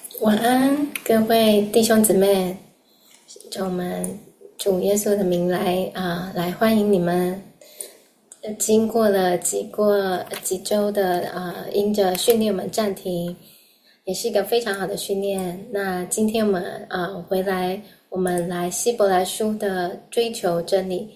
晚安，各位弟兄姊妹，就我们主耶稣的名来欢迎你们。经过了几周的因着训练我们暂停，也是一个非常好的训练。那今天我们回来，我们来希伯来书的追求真理。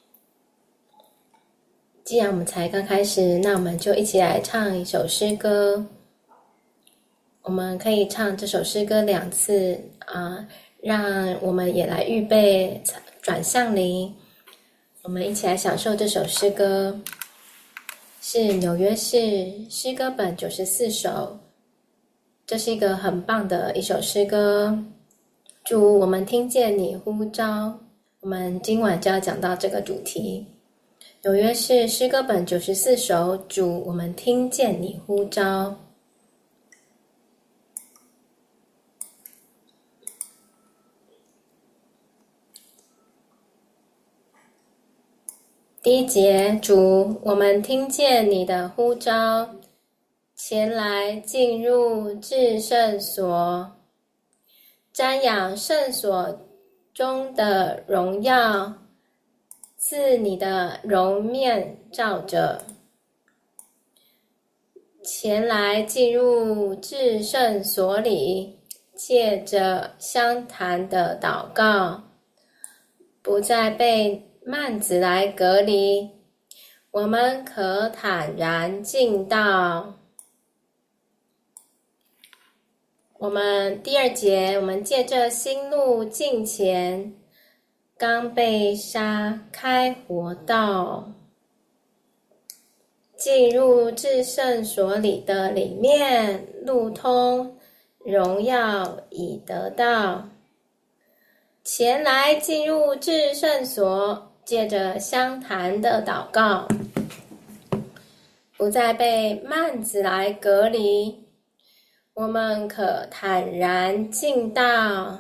既然我们才刚开始，那我们就一起来唱一首诗歌。我们可以唱这首诗歌2次让我们也来预备转向灵。我们一起来享受这首诗歌，是纽约市诗歌本94首。这是一个很棒的一首诗歌。主，我们听见你呼召。我们今晚就要讲到这个主题。纽约市诗歌本94首，主，我们听见你呼召。第1节，主，我们听见你的呼召，前来进入至圣所，瞻仰圣所中的荣耀，自你的容面照着。前来进入至圣所里，借着相谈的祷告，不再被幔子来隔离，我们可坦然进到。我们第2节，我们借着新路近前，刚被杀开活道，进入至圣所里的里面，路通，荣耀已得到。前来进入至圣所，借着相谈的祷告，不再被幔子来隔离，我们可坦然进到。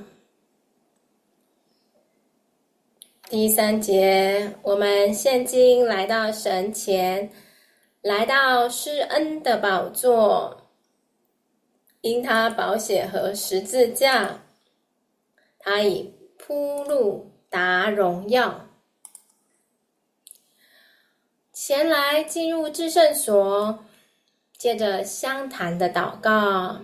第3节，我们现今来到神前，来到施恩的宝座，因他宝血和十字架，他已铺路达荣耀。前来进入至圣所，借着相谈的祷告，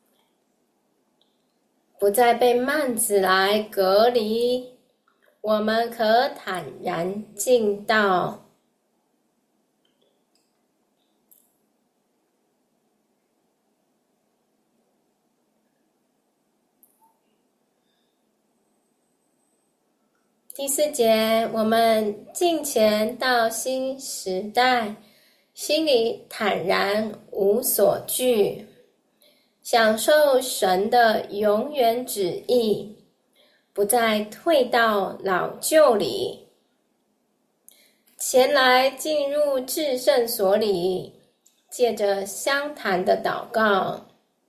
不再被幔子来隔离，我们可坦然进到。第4节，我们进前到新时代，心里坦然无所惧，享受神的永远旨意，不再退到老旧里。前来进入至圣所里，借着相谈的祷告，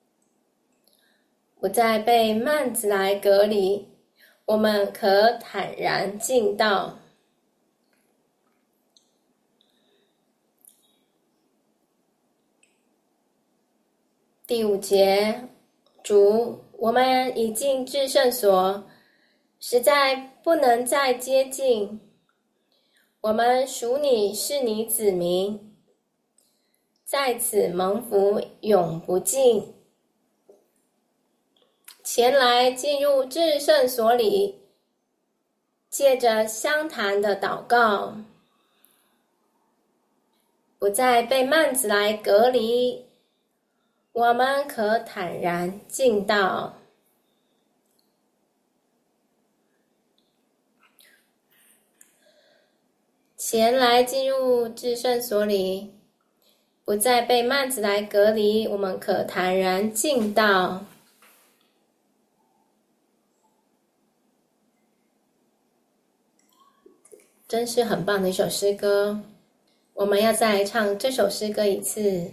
不再被幔子来隔离，我们可坦然进到。第5节，主，我们已进至圣所，实在不能再接近。我们属你是你子民，在此蒙福永不尽。前来进入至圣所里，借着相谈的祷告，不再被幔子来隔离，我们可坦然进到。前来进入至圣所里，不再被幔子来隔离，我们可坦然进到。真是很棒的一首诗歌，我们要再来唱这首诗歌1次。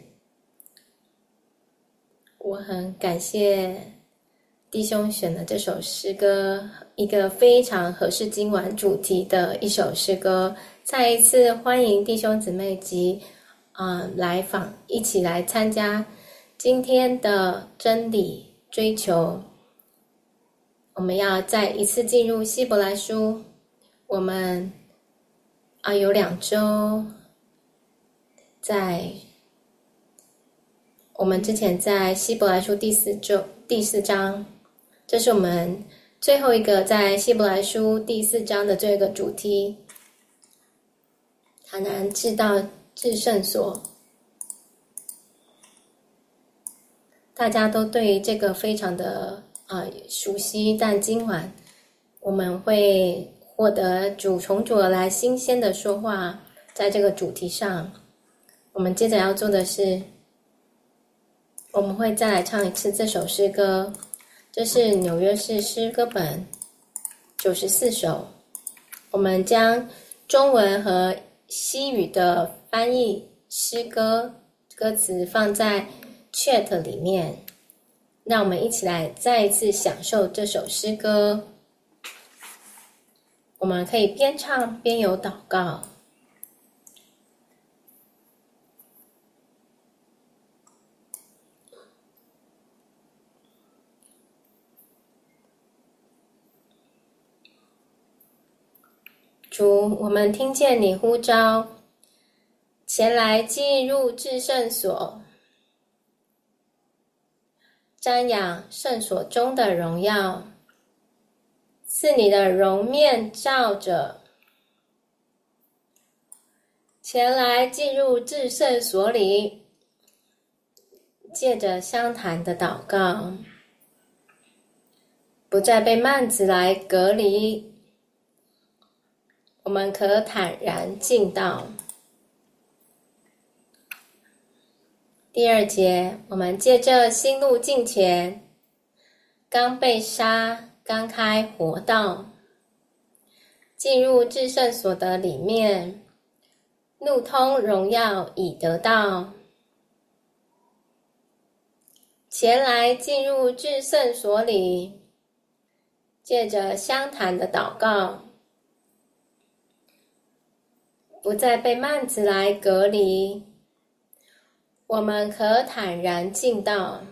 我很感谢弟兄选了这首诗歌，一个非常合适今晚主题的一首诗歌。再一次欢迎弟兄姊妹及来访，一起来参加今天的真理追求。我们要再一次进入希伯来书，我们有2周，我们之前在希伯来书第4章，这是我们最后一个在希伯来书第4章的最后一个主题，坦然至到至圣所。大家都对这个非常的熟悉，但今晚我们会获得从主而来新鲜的说话，在这个主题上，我们接着要做的是，我们会再来唱一次这首诗歌，这是纽约市诗歌本94首。我们将中文和西语的翻译诗歌歌词放在 chat 里面，让我们一起来再一次享受这首诗歌。我们可以边唱边有祷告。主，我们听见你呼召，前来进入至圣所，瞻仰圣所中的荣耀，是你的容面照着，前来进入至圣所里，借着相谈的祷告，不再被幔子来隔离，我们可坦然进到。第2节，我们借着新路近前，刚被杀，刚开活道，进入至圣所的里面，路通荣耀已得到，前来进入至圣所里，借着相谈的祷告，不再被幔子来隔离，我们可坦然进到。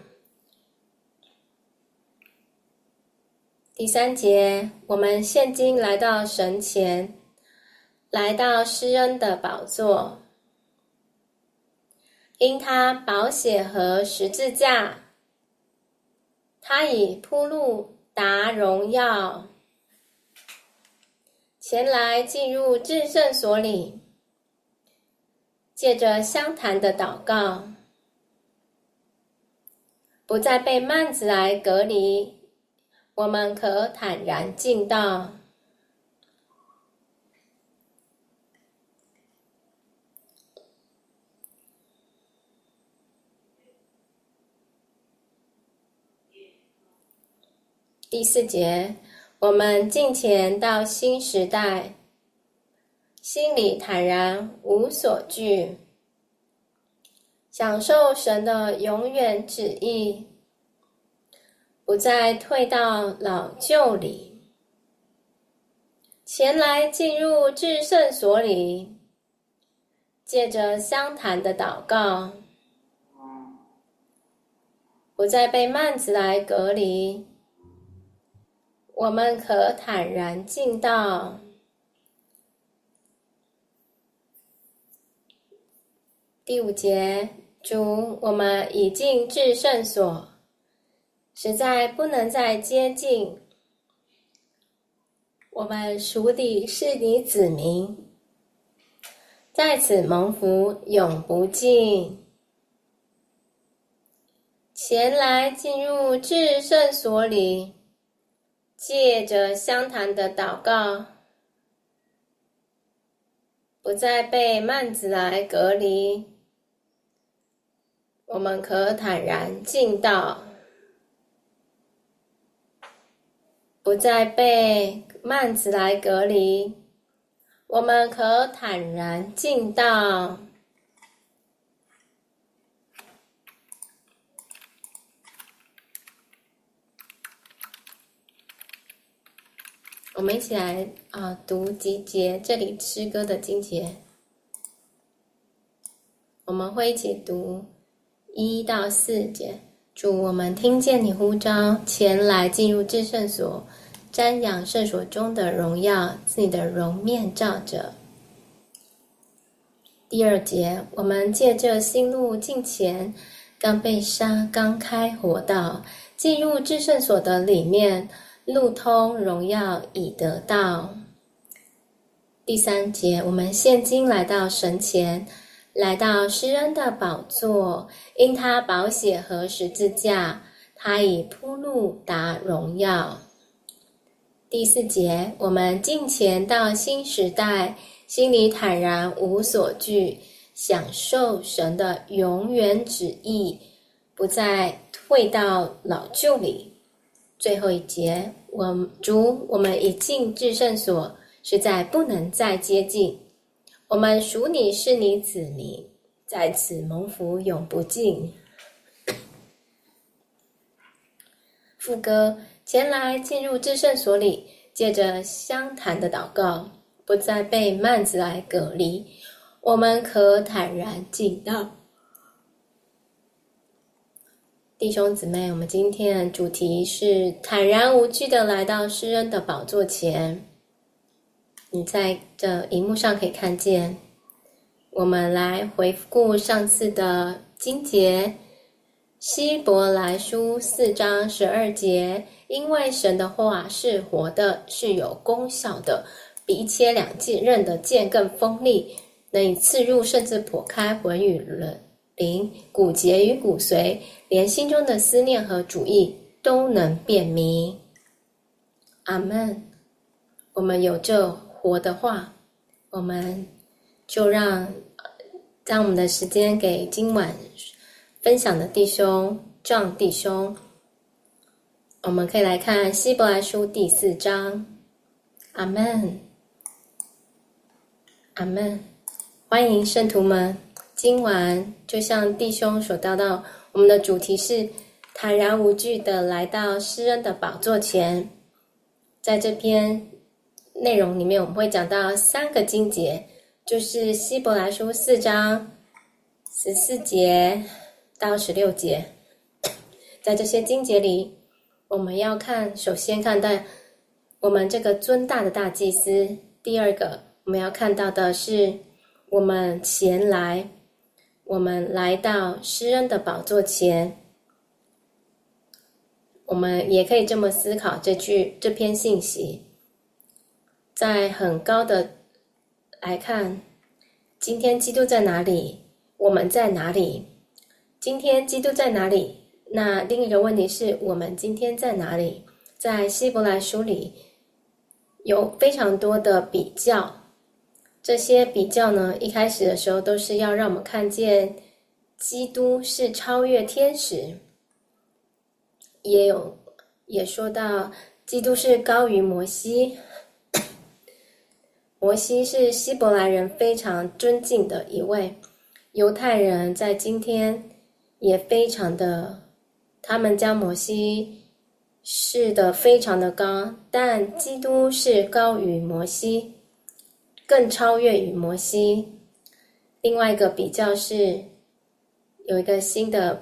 第3节，我们现今来到神前，来到施恩的宝座，因他宝血和十字架，他已铺路达荣耀，前来进入至圣所里，借着相谈的祷告，不再被幔子来隔离，我们可坦然进到。第4节，我们进前到新时代，心里坦然无所惧，享受神的永远旨意，不再退到老旧里，前来进入至圣所里，借着相谈的祷告，不再被幔子来隔离，我们可坦然进到。第5节，主，我们已进至圣所，实在不能再接近，我们属地是你子民，在此蒙福永不尽，前来进入至圣所里，借着相谈的祷告，不再被幔子来隔离，我们可坦然进到。不再被幔子来隔离，我们可坦然进到。我们一起来读几节这里诗歌的经节，我们会一起读1到4节。 主，我们听见你呼召，前来进入至圣所，瞻仰圣所中的荣耀，自己的容面照着。第2节，我们借着新路近前，刚被杀，刚开活道，进入至圣所的里面，路通荣耀已得到。第3节，我们现今来到神前，来到施恩的宝座，因他宝血和十字架，他已铺路达荣耀。第4节，我们进前到新时代，心里坦然无所惧，享受神的永远旨意，不再退到老旧里。最后1节，主，我们一进至圣所，实在不能再接近。我们属你是你子民，在此蒙福永不尽。副歌，前来进入至圣所里，借着相谈的祷告，不再被幔子来隔离，我们可坦然进到。弟兄姊妹，我们今天的主题是坦然无惧的来到施恩的宝座前。你在这荧幕上可以看见，我们来回顾上次的经节，希伯来书4章12节，因为神的话是活的，是有功效的，比一切两刃的剑更锋利，能以刺入，甚至剖开魂与灵，骨节与骨髓，连心中的思念和主意都能辨明。阿们。我们有这活的话，我们就让我们的时间给今晚分享的弟兄John弟兄。我们可以来看希伯来书第4章。阿们，阿们。欢迎圣徒们，今晚就像弟兄所道到，我们的主题是坦然无惧的来到施恩的宝座前。在这篇内容里面，我们会讲到3个经节，就是希伯来书4章14节到16节。在这些经节里，我们要首先看到我们这个尊大的大祭司。第2个，我们要看到的是我们来到施恩的宝座前。我们也可以这么思考这篇信息，在很高的来看，今天基督在哪里？我们在哪里？今天基督在哪里？那另一个问题是，我们今天在哪里？在希伯来书里有非常多的比较，这些比较呢，一开始的时候都是要让我们看见基督是超越天使，也说到基督是高于摩西。摩西是希伯来人非常尊敬的一位，犹太人在今天也非常的，他们将摩西视得非常的高，但基督是高于摩西，更超越于摩西。另外一个比较是有一个新的，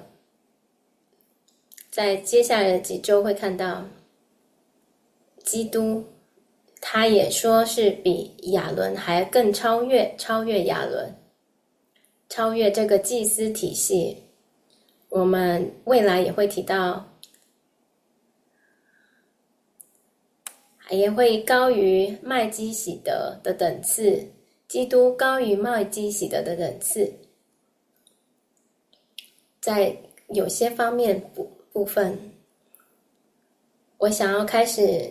在接下来的几周会看到基督，他也说是比亚伦还更超越亚伦，超越这个祭司体系。我们未来也会提到，也会高于麦基洗德的等次，基督高于麦基洗德的等次。在有些方面部分，我想要开始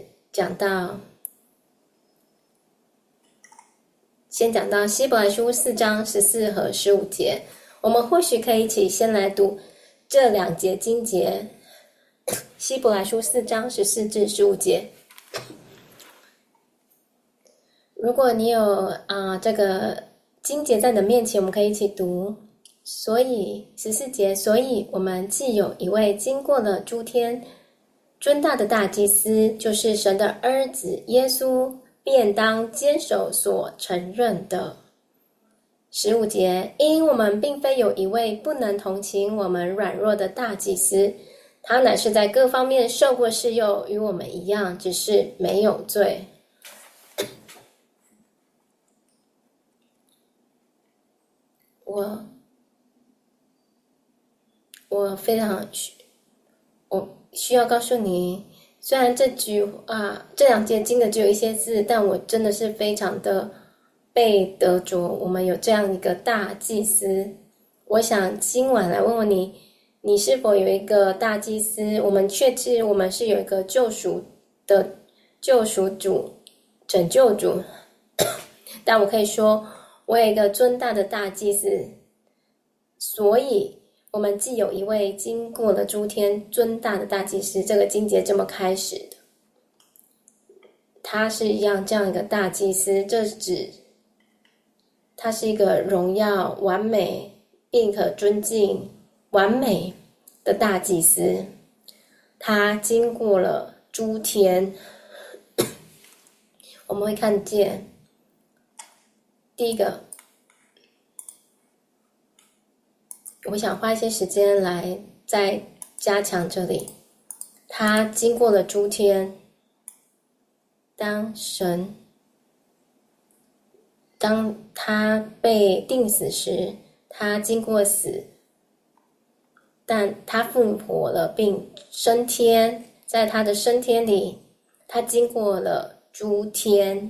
先讲到希伯来书4章14和15节。我们或许可以一起先来读这2节经节，希伯来书4章14至15节。如果你有这个经节在你的面前，我们可以一起读。所以14节，所以我们既有一位经过了诸天尊大的大祭司，就是神的儿子耶稣，便当坚守所承认的。15节，因我们并非有一位不能同情我们软弱的大祭司， 他乃是在各方面受过试诱，与我们一样，只是没有罪。我非常需要告诉你，虽然这两节经的只有一些字，但我真的是非常的被得着。我们有这样一个大祭司，我想今晚来问问你，你是否有一个大祭司？我们确知我们是有一个救赎主、拯救主，但我可以说，我有一个尊大的大祭司，所以我们既有一位经过了诸天尊大的大祭司，这个经节这么开始的，他是这样一个大祭司，这指他是一个荣耀、完美并可尊敬、完美的大祭司。他经过了诸天，我们会看见第一个，我想花一些时间来再加强这里。他经过了诸天，当他被钉死时，他经过死，但他复活了并升天，在他的升天里，他经过了诸天。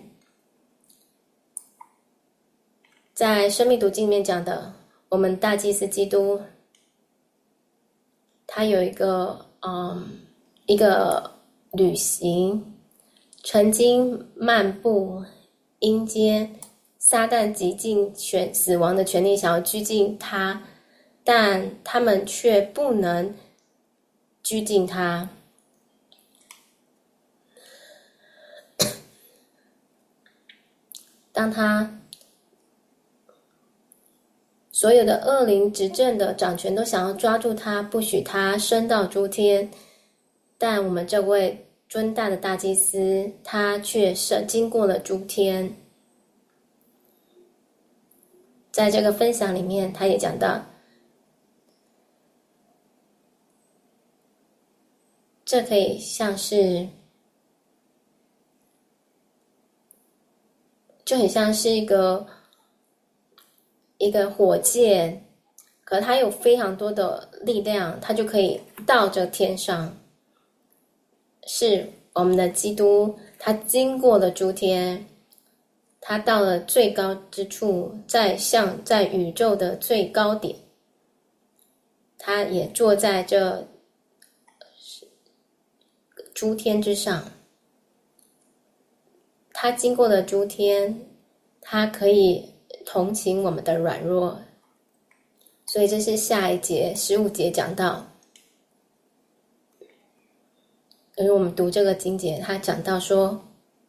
在生命读经里面讲的，我们大祭司基督，他有一个旅行，曾经漫步阴间，撒旦极尽死亡的权利想要拘禁他，但他们却不能拘禁他。当他所有的恶灵执政的掌权都想要抓住他，不许他升到诸天，但我们这位尊大的大祭司，他却是经过了诸天。在这个分享里面，他也讲到，这可以就很像是一个火箭，可它有非常多的力量，它就可以到这天上。是我们的基督，他经过了诸天，他到了最高之处，在宇宙的最高点，他也坐在这诸天之上。他经过了诸天，他可以同情我们的软弱，所以这是下一节15节讲到。因为我们读这个经节，他讲到说，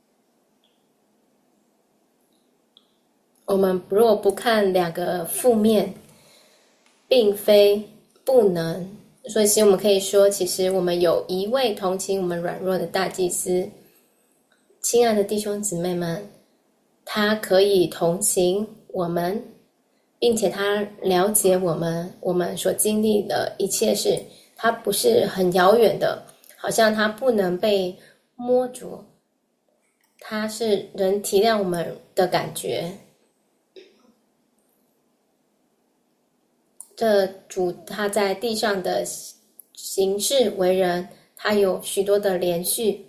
我们若不看两个负面，并非不能，所以其实我们可以说，其实我们有一位同情我们软弱的大祭司。亲爱的弟兄姊妹们，他可以同情我们，并且他了解我们所经历的一切事，他不是很遥远的，好像他不能被摸着，他是能体谅我们的感觉。这主他在地上的行事为人，他有许多的连续，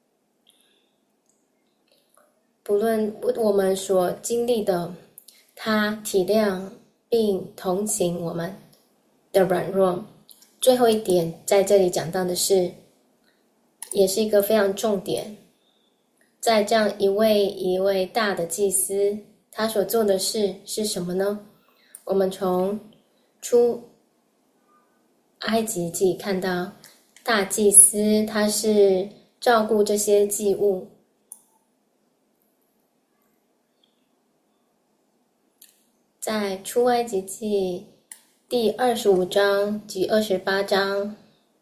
不论我们所经历的，他体谅并同情我们的软弱。最后一点在这里讲到的是，也是一个非常重点，在这样一位大的祭司，他所做的事是什么呢？我们从出埃及记看到大祭司，他是照顾这些祭物。在出埃及记第25章及28章，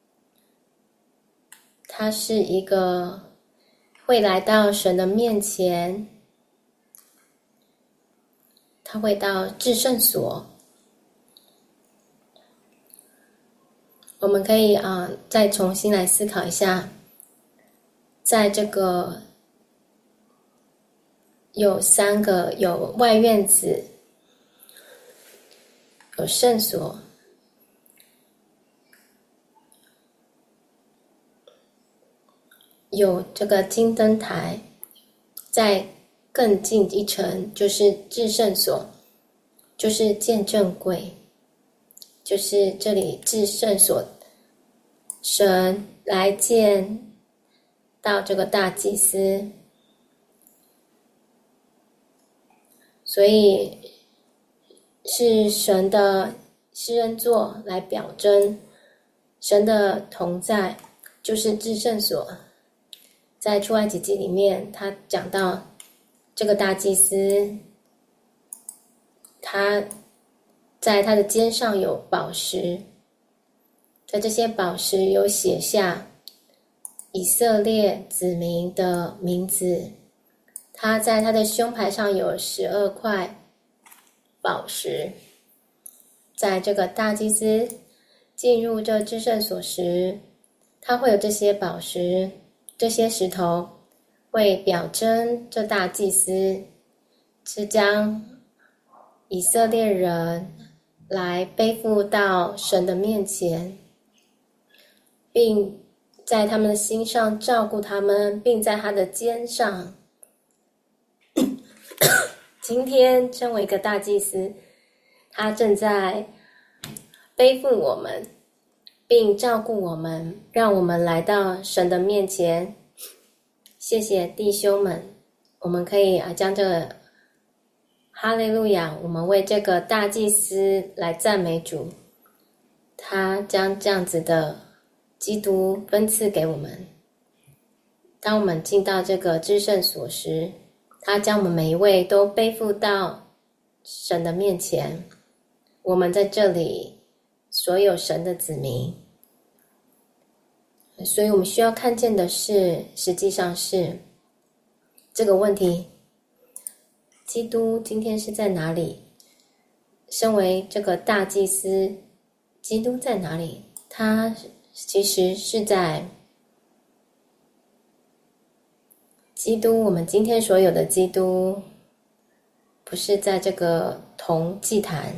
他是一个会来到神的面前，他会到至圣所， 我们可以再重新来思考一下，在这个有3个，有外院子，有圣所，有这个金灯台，在更近一层就是至圣所，就是见证柜，就是这里至圣所，神来见到这个大祭司，所以是神的施恩座来表征神的同在，就是至圣所。在出埃及记里面，他讲到这个大祭司，他在他的肩上有宝石，在这些宝石有写下以色列子民的名字，他在他的胸牌上有12块宝石。在这个大祭司进入这至圣所时，他会有这些宝石，这些石头会表征这大祭司是将以色列人来背负到神的面前，并在他们的心上照顾他们，并在他的肩上。今天身为一个大祭司，他正在背负我们，并照顾我们，让我们来到神的面前。谢谢弟兄们，我们可以将这个哈利路亚，我们为这个大祭司来赞美主，他将这样子的基督分赐给我们。当我们进到这个至圣所时，他将我们每一位都背负到神的面前，我们在这里所有神的子民。所以我们需要看见的是，实际上是这个问题，基督今天是在哪里？身为这个大祭司，基督在哪里？他其实是在基督，我们今天所有的基督，不是在这个铜祭坛，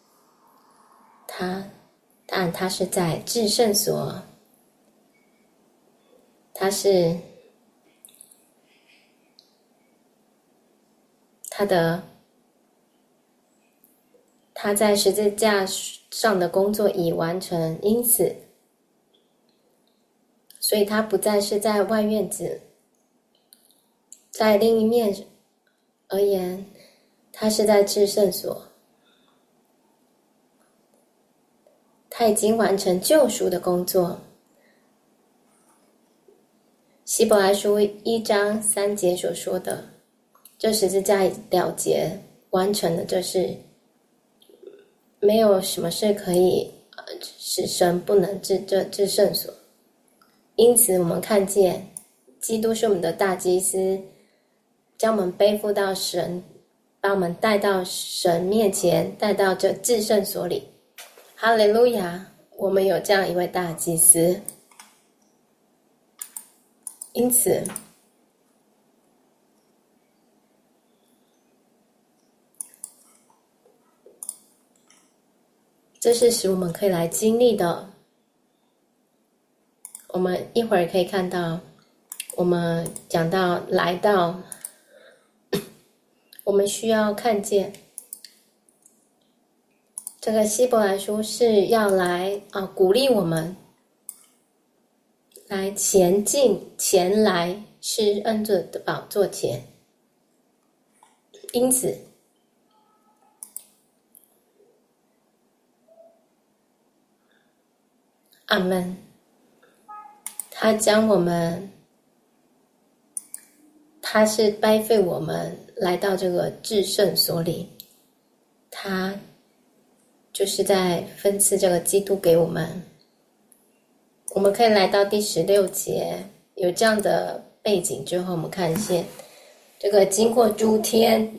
但他是在至圣所，他在十字架上的工作已完成，因此，所以他不再是在外院子。在另一面而言，他是在至圣所，他已经完成救赎的工作。希伯来书1章3节所说的，这十字架了结完成的，这是没有什么事可以使神不能至圣所。因此我们看见基督是我们的大祭司，将我们背负到神，把我们带到神面前，带到这至圣所里。哈利路亚，我们有这样一位大祭司。因此这是使我们可以来经历的。我们一会儿可以看到，我们讲到来到，我们需要看见这个希伯来书是要来鼓励我们来前进，前来施恩座的宝座前。因此阿们，他将我们，他是背负我们来到这个至圣所里，他就是在分赐这个基督给我们。我们可以来到第16节，有这样的背景之后，我们看见这个经过诸天，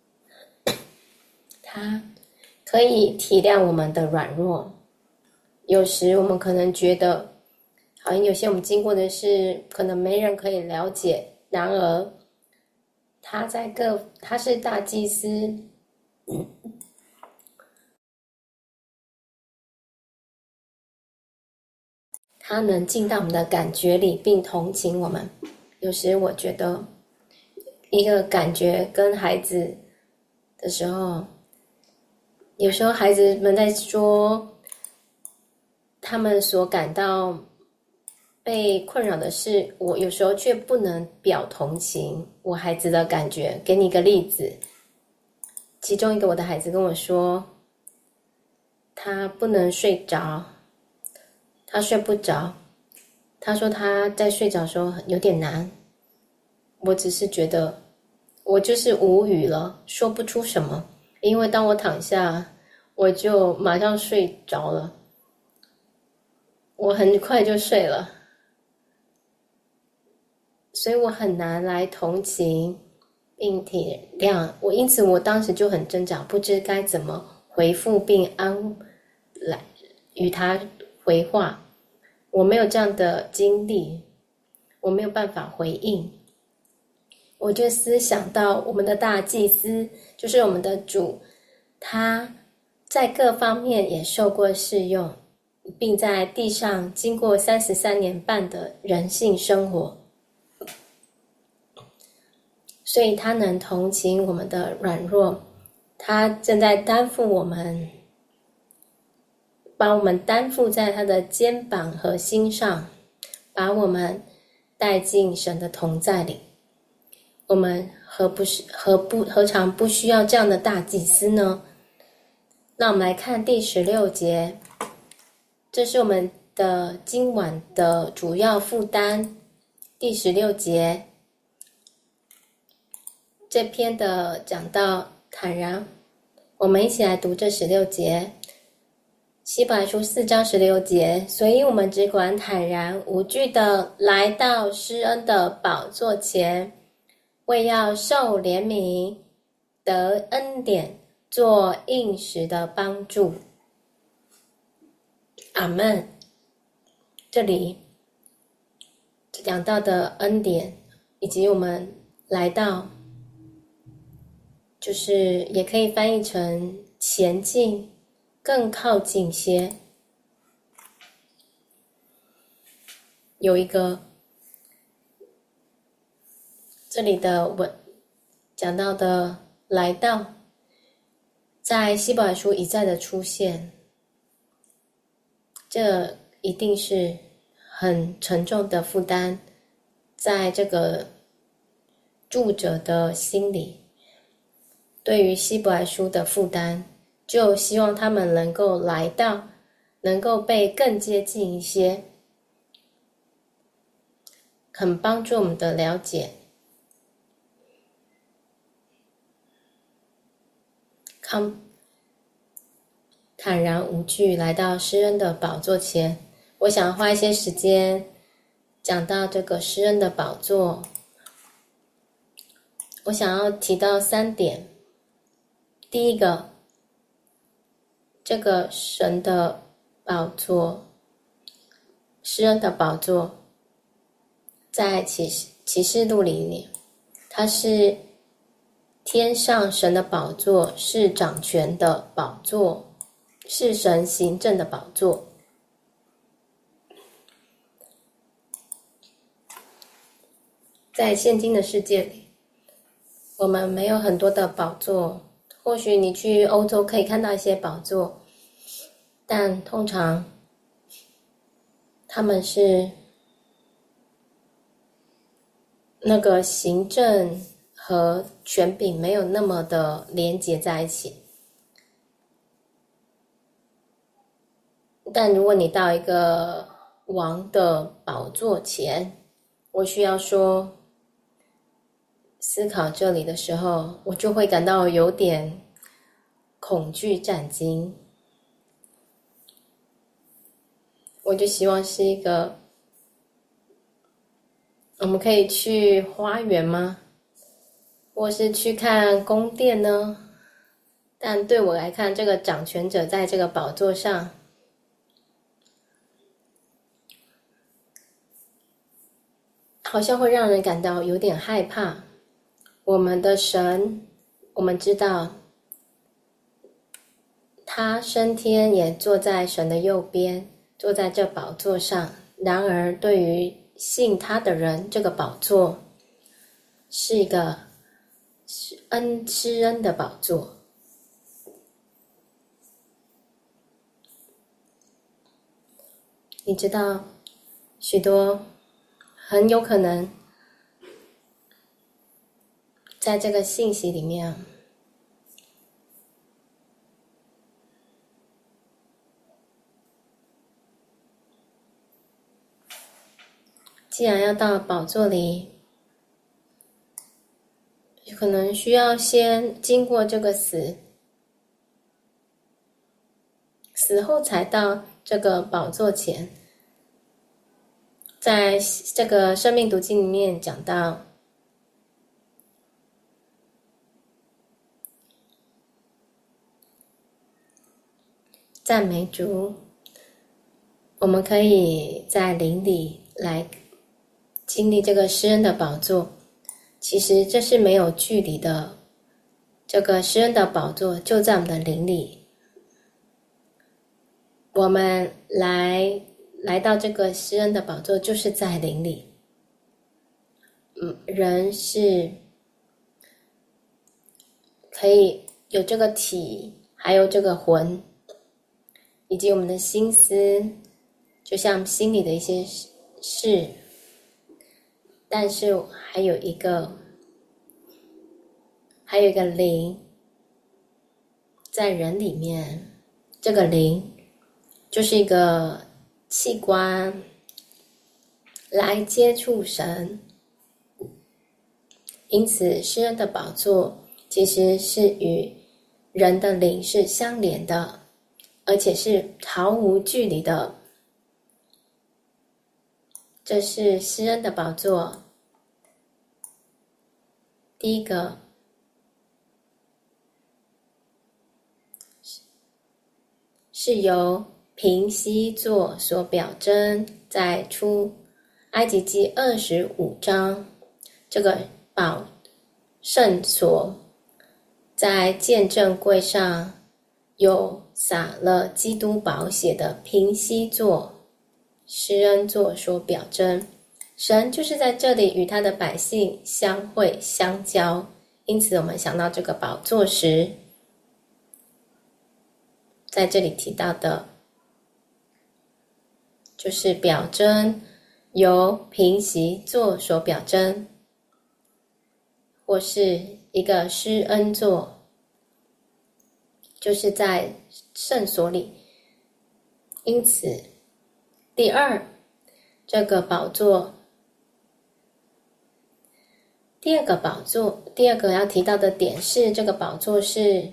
他可以体谅我们的软弱， 有时我们可能觉得，好像有些我们经过的事，可能没人可以了解。然而，他是大祭司，他能进到我们的感觉里，并同情我们。有时我觉得，一个感觉跟孩子的时候，有时候孩子们在说他们所感到被困扰的事，我有时候却不能表同情我孩子的感觉。给你一个例子，其中一个我的孩子跟我说，他不能睡着，他睡不着，他说他在睡着的时候有点难。我只是觉得我就是无语了，说不出什么，因为当我躺下，我就马上睡着了，我很快就睡了，所以我很难来同情并体谅我，因此我当时就很挣扎，不知该怎么回复并来与他回话。我没有这样的经历，我没有办法回应。我就思想到我们的大祭司，就是我们的主，他在各方面也受过试用，并在地上经过33年半的人性生活，所以他能同情我们的软弱，他正在担负我们，把我们担负在他的肩膀和心上，把我们带进神的同在里。我们何尝不需要这样的大祭司呢？那我们来看第16节，这是我们的今晚的主要负担。第16节，这篇的讲到坦然，我们一起来读这16节。希伯来书4章16节，所以我们只管坦然无惧的来到施恩的宝座前，为要受怜悯，得恩典，做应时的帮助。阿们。这里讲到的恩典，以及我们来到，就是也可以翻译成前进，更靠近些。有一个这里的讲到的来到，在希伯来书一再的出现，这一定是很沉重的负担，在这个读者的心里，对于希伯来书的负担，就希望他们能够来到，能够被更接近一些，很帮助我们的了解。坦然无惧来到施恩的宝座前，我想花一些时间讲到这个施恩的宝座。我想要提到3点。第一个，这个神的宝座，施恩的宝座，在启示录里，它是天上神的宝座，是掌权的宝座，是神行政的宝座。在现今的世界里，我们没有很多的宝座，或许你去欧洲可以看到一些宝座，但通常他们是那个行政和权柄没有那么的连结在一起。但如果你到一个王的宝座前，我需要说思考这里的时候，我就会感到有点恐惧战惊。我就希望是一个，我们可以去花园吗？或是去看宫殿呢？但对我来看，这个掌权者在这个宝座上， 好像会让人感到有点害怕。我们的神，我们知道他升天也坐在神的右边，坐在这宝座上。然而对于信他的人，这个宝座是一个施恩的宝座。你知道许多很有可能在这个信息里面，既然要到宝座里，可能需要先经过这个死后才到这个宝座前。在这个生命读经里面讲到，赞美主，我们可以在灵里来经历这个施恩的宝座。其实这是没有距离的，这个施恩的宝座就在我们的灵里。我们来到这个施恩的宝座，就是在灵里。人是可以有这个体，还有这个魂，以及我们的心思，就像心里的一些事，但是还有一个灵在人里面。这个灵就是一个器官来接触神，因此施恩的宝座其实是与人的灵是相连的，而且是毫无距离的。这是施恩的宝座。第一个是由平息座所表征，在出埃及记25章，这个宝圣所在见证柜上有洒了基督宝血的平息座、施恩座所表征。神就是在这里与他的百姓相会相交，因此我们想到这个宝座时，在这里提到的就是表征由平息座所表征，或是一个施恩座，就是在圣所里。因此第二，这个宝座，第二个要提到的点是，这个宝座是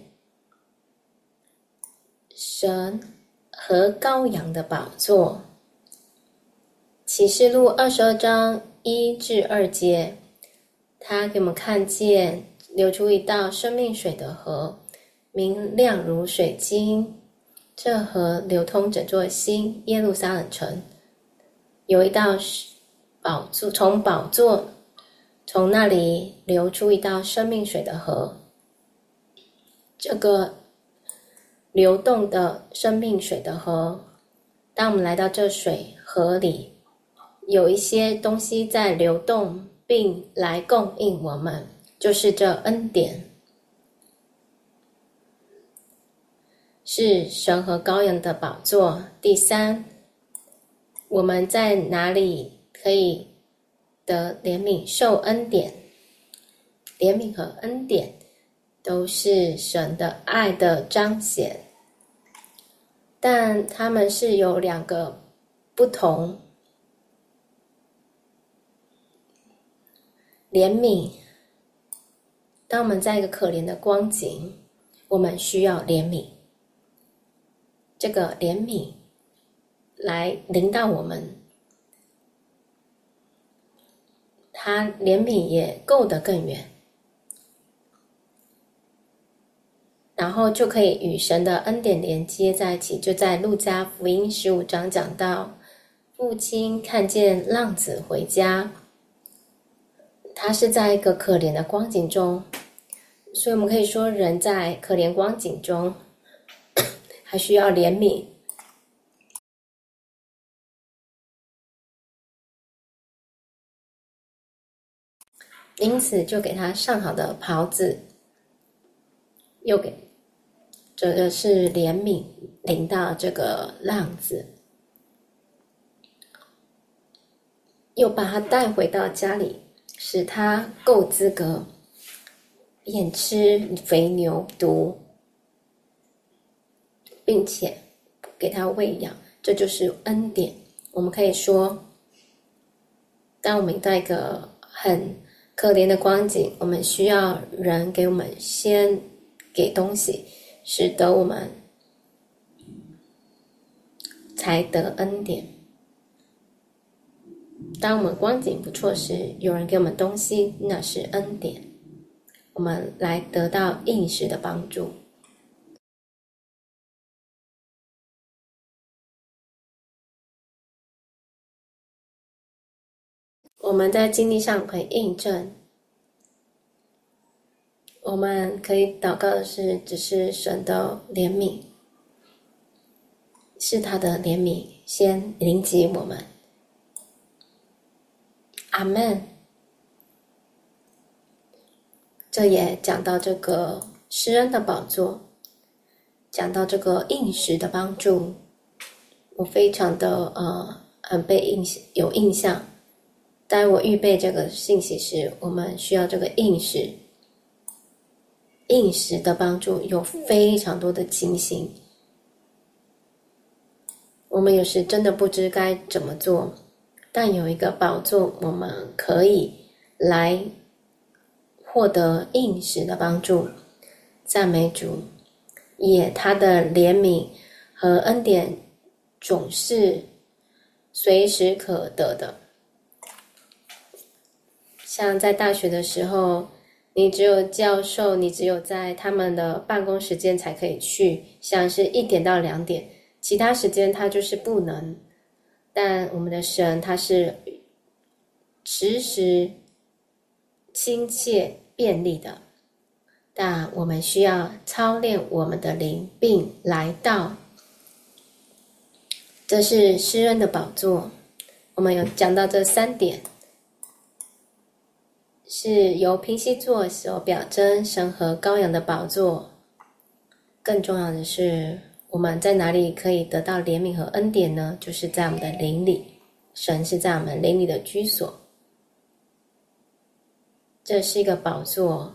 神和羔羊的宝座。启示录22章1至2节，他给我们看见流出一道生命水的河，明亮如水晶。这河流通整座新耶路撒冷城。有一道宝座，从那里流出一道生命水的河。这个流动的生命水的河，当我们来到这水河里，有一些东西在流动，并来供应我们，就是这恩典，是神和羔羊的宝座。第三，我们在哪里可以得怜悯受恩典？怜悯和恩典都是神的爱的彰显，但它们是有两个不同。怜悯，当我们在一个可怜的光景，我们需要怜悯，这个怜悯来临到我们，他怜悯也够得更远，然后就可以与神的恩典连接在一起。就在路加福音15章讲到，父亲看见浪子回家， 他是在一个可怜的光景中，所以我们可以说人在可怜光景中还需要怜悯。因此就给他上好的袍子，又给这个是怜悯临到这个浪子，又把他带回到家里，使他够资格便吃肥牛犊，并且给他喂养，这就是恩典。我们可以说，当我们在一个很可怜的光景，我们需要人给我们先给东西，使得我们才得恩典。当我们光景不错时，有人给我们东西，那是恩典，我们来得到应时的帮助。我们在经历上可以印证，我们可以祷告的是，只是神的怜悯，是他的怜悯先临及我们。阿们。这也讲到这个施恩的宝座，讲到这个应时的帮助，我非常的很有印象。当我预备这个信息时，我们需要这个应时的帮助，有非常多的情形，我们有时真的不知该怎么做，但有一个宝座，我们可以来获得应时的帮助。赞美主，也他的怜悯和恩典总是随时可得的。像在大学的时候，你只有教授，你只有在他们的办公时间才可以去，像是1点到2点，其他时间他就是不能。但我们的神他是时时亲切便利的，但我们需要操练我们的灵，并来到。这是施恩的宝座。我们有讲到这3点，是由平息座所表征神和羔羊的宝座。更重要的是，我们在哪里可以得到怜悯和恩典呢？就是在我们的灵里，神是在我们灵里的居所。这是一个宝座，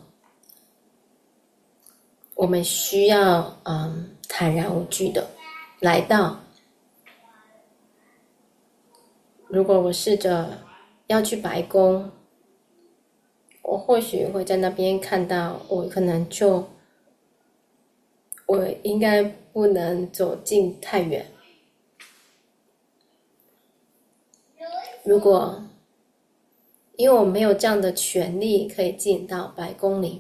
我们需要坦然无惧的来到。如果我试着要去白宫，我或许会在那边看到，我应该不能走近太远。如果因为我没有这样的权利可以进到白宫里，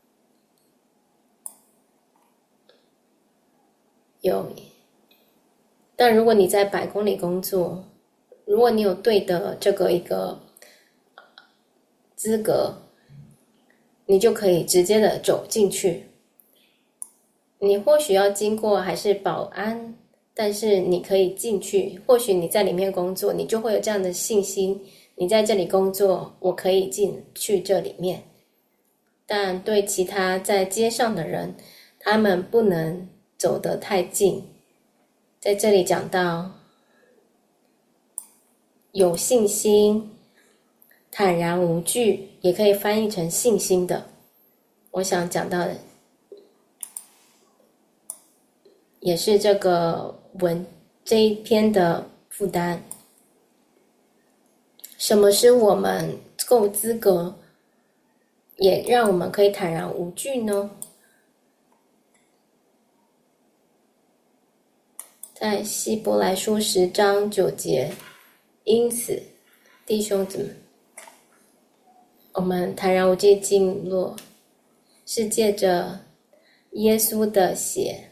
但如果你在白宫里工作，如果你有对的这个一个资格，你就可以直接的走进去。你或许要经过还是保安，但是你可以进去。或许你在里面工作，你就会有这样的信心，你在这里工作，我可以进去这里面。但对其他在街上的人，他们不能走得太近。在这里讲到有信心，坦然无惧，也可以翻译成信心的。我想讲到的也是这个这一篇的负担。什么是我们够资格，也让我们可以坦然无惧呢？在希伯来书10章9节，因此弟兄姊妹，我们坦然无惧进入，是借着耶稣的血，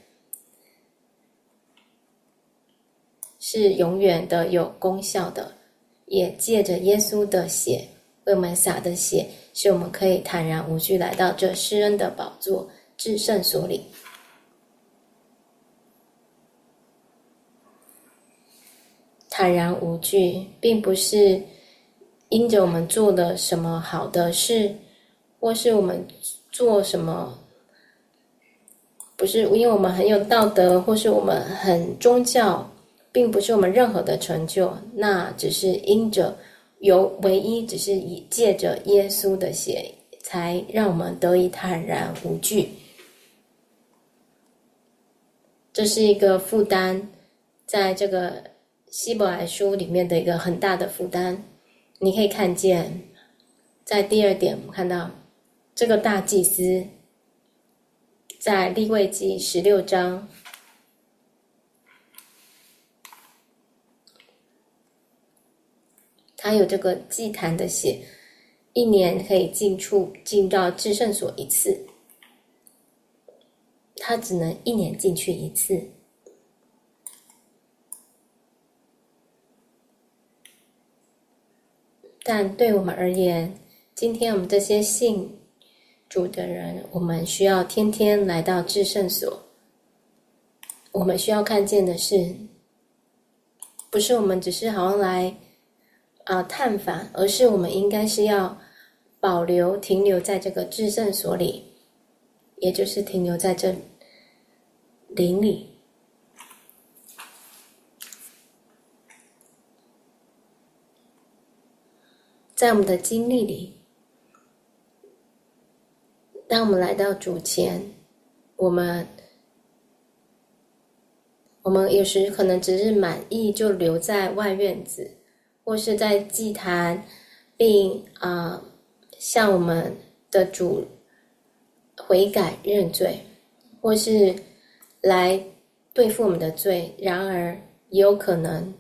是永远的有功效的，也借着耶稣的血， 为我们洒的血，使我们可以坦然无惧来到这施恩的宝座至圣所里。坦然无惧，并不是因着我们做了什么好的事，或是我们做什么，不是因为我们很有道德，或是我们很宗教，并不是我们任何的成就，那只是因着唯一只是借着耶稣的血，才让我们得以坦然无惧。这是一个负担，在这个希伯来书里面的一个很大的负担。你可以看见，在第2点，我们看到这个大祭司在利未记16章，他有这个祭坛的血，1年可以进到至圣所1次，他只能1年进去1次。但对我们而言，今天我们这些信主的人，我们需要天天来到至圣所。我们需要看见的是，不是我们只是好像来探访，而是我们应该是要停留在这个至圣所里，也就是停留在这灵里。在我们的经历里，当我们来到主前，我们有时可能只是满意就留在外院子，或是在祭坛，并向我们的主悔改认罪，或是来对付我们的罪。然而也有可能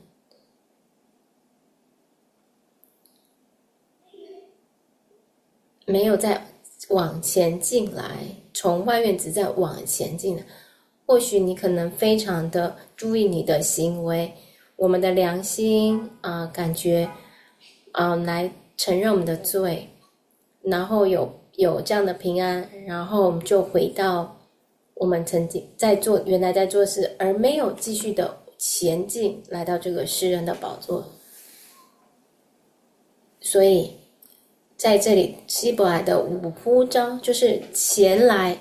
没有再往前进来，从外院子再往前进来。或许你可能非常的注意你的行为，我们的良心感觉来承认我们的罪，然后有这样的平安，然后我们就回到我们曾经原来在做事，而没有继续的前进，来到这个施恩的宝座。所以在这里希伯来的5呼召，就是前来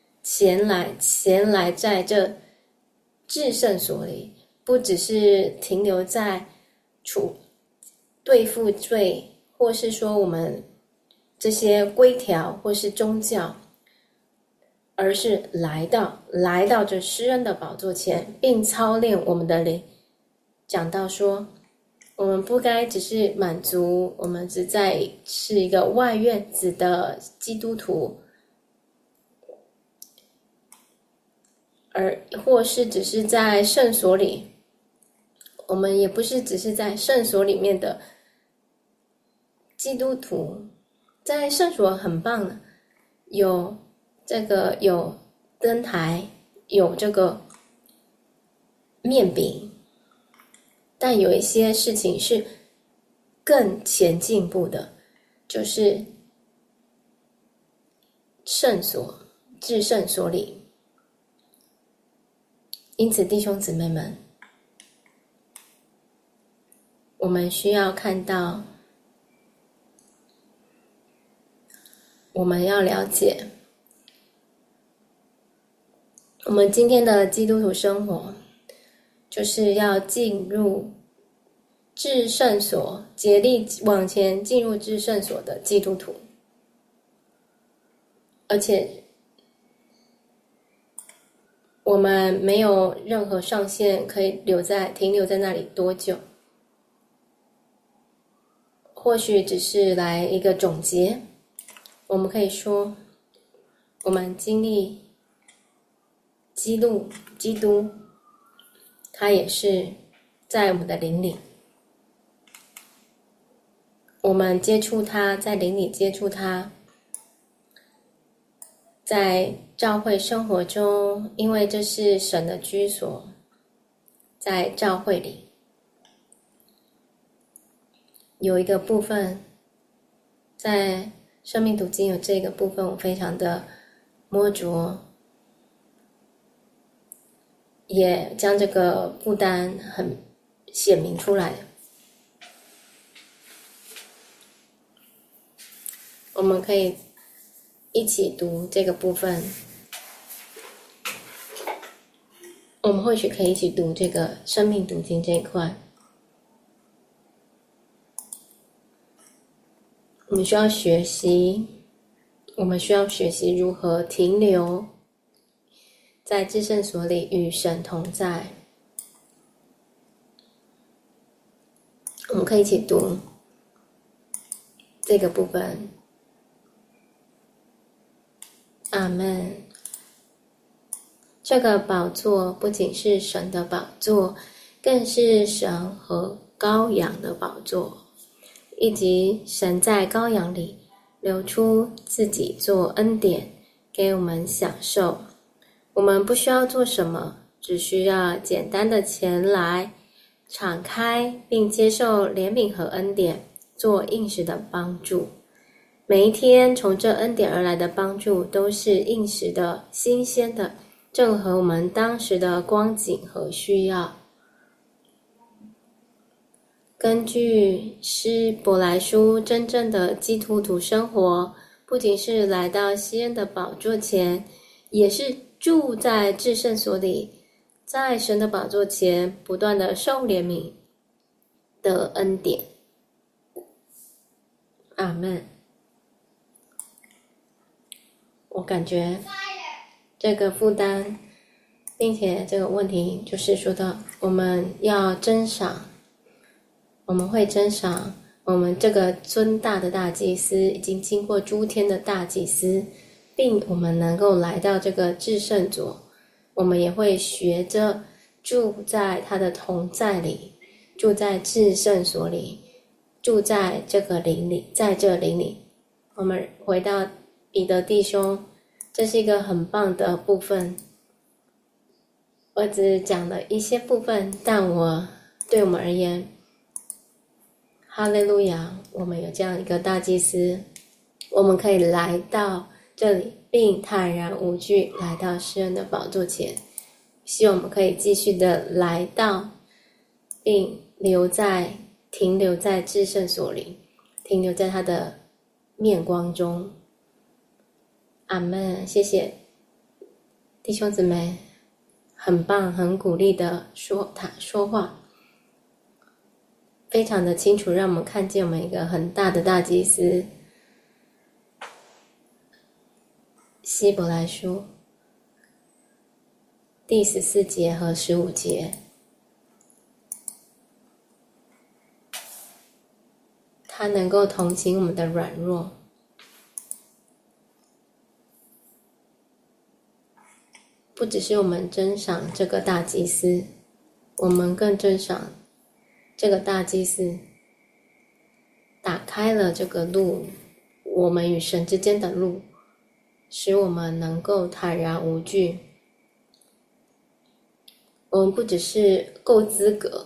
在这至圣所里，不只是停留在对付罪，或是说我们这些规条或是宗教，而是来到这施恩的宝座前，并操练我们的灵。讲到说，我们不该只是满足我们是一个外院子的基督徒，或是只是在圣所里，我们也不是只是在圣所里面的基督徒。在圣所很棒的，有灯台，有这个面饼，但有一些事情是更前进步的，就是至圣所里。因此弟兄姊妹们，我们需要看到，我们要了解，我们今天的基督徒生活就是要进入至圣所，竭力往前进入至圣所的基督徒。而且我们没有任何上限可以停留在那里多久，或许只是来一个总结。我们可以说，我们经历基督，他也是在我们的灵里，我们接触他，在灵里接触他，在教会生活中，因为这是神的居所，在教会里有一个部分在生命读经有这个部分，我非常的摸着，也将这个负担很显明出来。我们可以一起读这个部分，我们或许可以一起读这个生命读经这一块。我们需要学习如何停留在至圣所里与神同在。我们可以一起读这个部分。阿们。这个宝座不仅是神的宝座，更是神和羔羊的宝座，以及神在羔羊里流出自己做恩典给我们享受。我们不需要做什么，只需要简单的前来，敞开并接受怜悯和恩典做应时的帮助。每一天从这恩典而来的帮助都是应时的、新鲜的，正合我们当时的光景和需要。根据希伯来书，真正的基督徒生活不仅是来到西恩的宝座前，也是住在至圣所里，在神的宝座前不断的受怜悯的恩典。阿们。我感觉这个负担，并且这个问题就是说到我们要珍赏，我们会珍赏我们这个尊大的大祭司，已经经过诸天的大祭司，并我们能够来到这个至圣所，我们也会学着住在他的同在里，住在至圣所里，住在这个灵里，在这灵里。我们回到彼得弟兄，这是一个很棒的部分。我只讲了一些部分，但对我们而言，哈利路亚，我们有这样一个大祭司，我们可以来到这里，并坦然无惧来到施恩的宝座前。希望我们可以继续的来到，并停留在至圣所里，停留在他的面光中。阿们。谢谢弟兄姊妹，很棒，很鼓励的说话，非常的清楚，让我们看见我们一个很大的大祭司。希伯来书第14节和15节，他能够同情我们的软弱，不只是我们珍赏这个大祭司，我们更珍赏这个大祭司打开了这个路，我们与神之间的路，使我们能够坦然无惧。我们不只是够资格，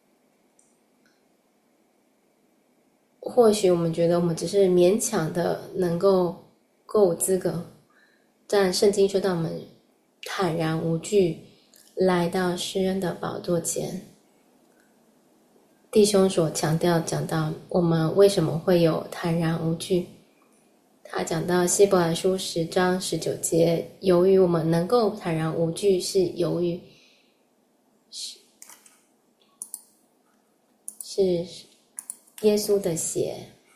或许我们觉得我们只是勉强的能够资格，但圣经说到我们坦然无惧来到施恩的宝座前。弟兄所讲到我们为什么会有坦然无惧，他讲到希伯来书10章19节，由于我们能够坦然无惧，是由于是耶稣的血。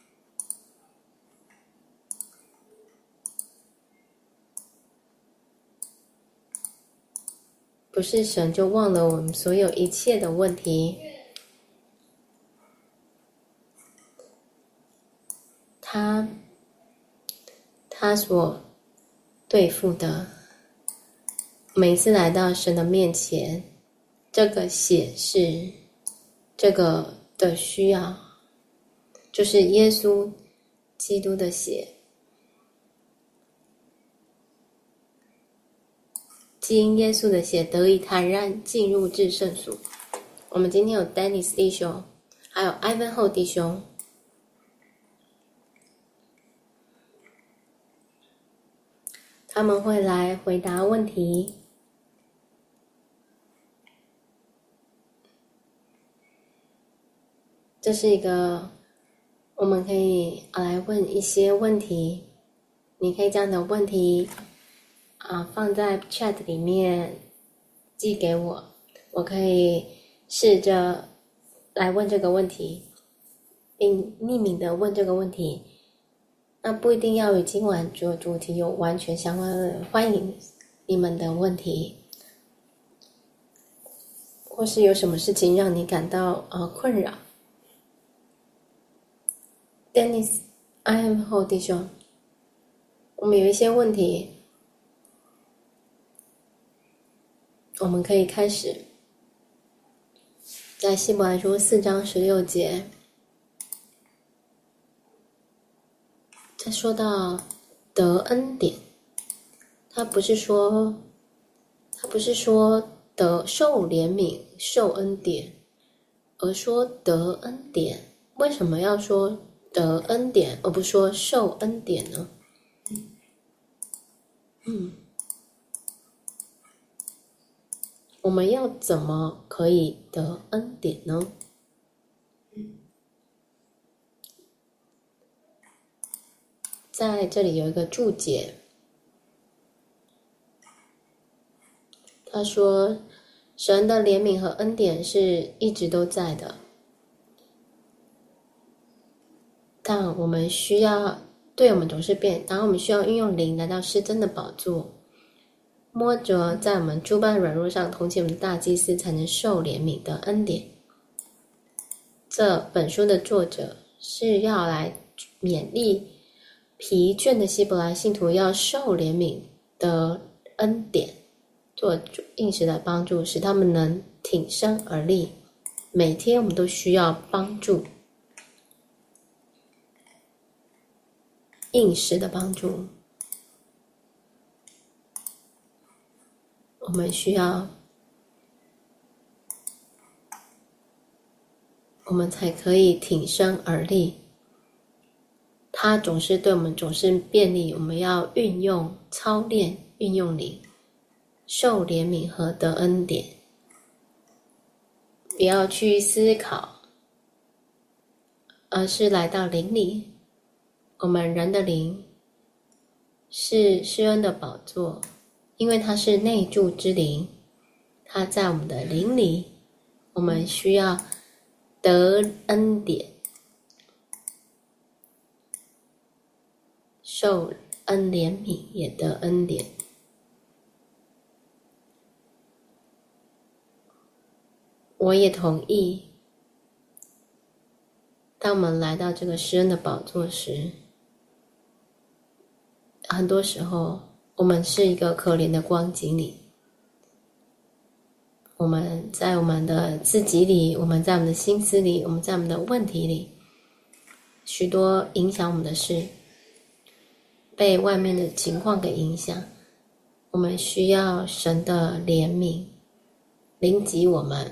不是神就忘了我们所有一切的问题，他所对付的，每一次来到神的面前，这个血是这个的需要，就是耶稣基督的血，经耶稣的血得以坦然进入至圣所。我们今天有 Dennis 弟兄，还有 Ivanhoe 弟兄， 他们会来回答问题。这是一个我们可以来问一些问题，你可以将你的问题放在 chat 里面寄给我，我可以试着来问这个问题，并匿名的问这个问题。那不一定要与今晚主题有完全相关的，欢迎你们的问题，或是有什么事情让你感到困扰。Dennis， I am 后弟兄，我们有一些问题，我们可以开始。在希伯来书4章16节，他说到得恩典，他不是说得受怜悯、受恩典，而说得恩典。为什么要说得恩典，而不说受恩典呢？我们要怎么可以得恩典呢？在这里有一个注解，他说神的怜悯和恩典是一直都在的，但我们需要对我们总是变，然后我们需要运用灵来到施真的宝座，摸着在我们诸般软弱上同情我们的大祭司，才能受怜悯的恩典。这本书的作者是要来勉励疲倦的希伯来信徒要受怜悯的恩典，做应时的帮助，使他们能挺身而立。每天我们都需要帮助，应时的帮助。我们需要，我们才可以挺身而立。它总是对我们总是便利，我们要运用操练，运用灵，受怜悯和得恩典。不要去思考，而是来到灵里。我们人的灵是施恩的宝座，因为它是内住之灵，它在我们的灵里。我们需要得恩典，受恩怜悯，也得恩典。我也同意，当我们来到这个施恩的宝座时，很多时候我们是一个可怜的光景里，我们在我们的自己里，我们在我们的心思里，我们在我们的问题里，许多影响我们的事被外面的情况给影响，我们需要神的怜悯临及我们。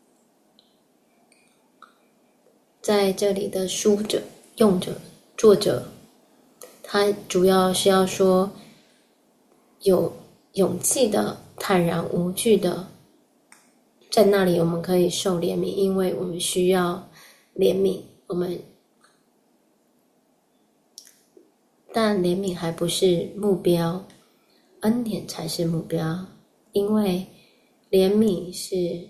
在这里的作者，他主要是要说有勇气的、坦然无惧的，在那里我们可以受怜悯，因为我们需要怜悯。但怜悯还不是目标，恩典才是目标，因为怜悯是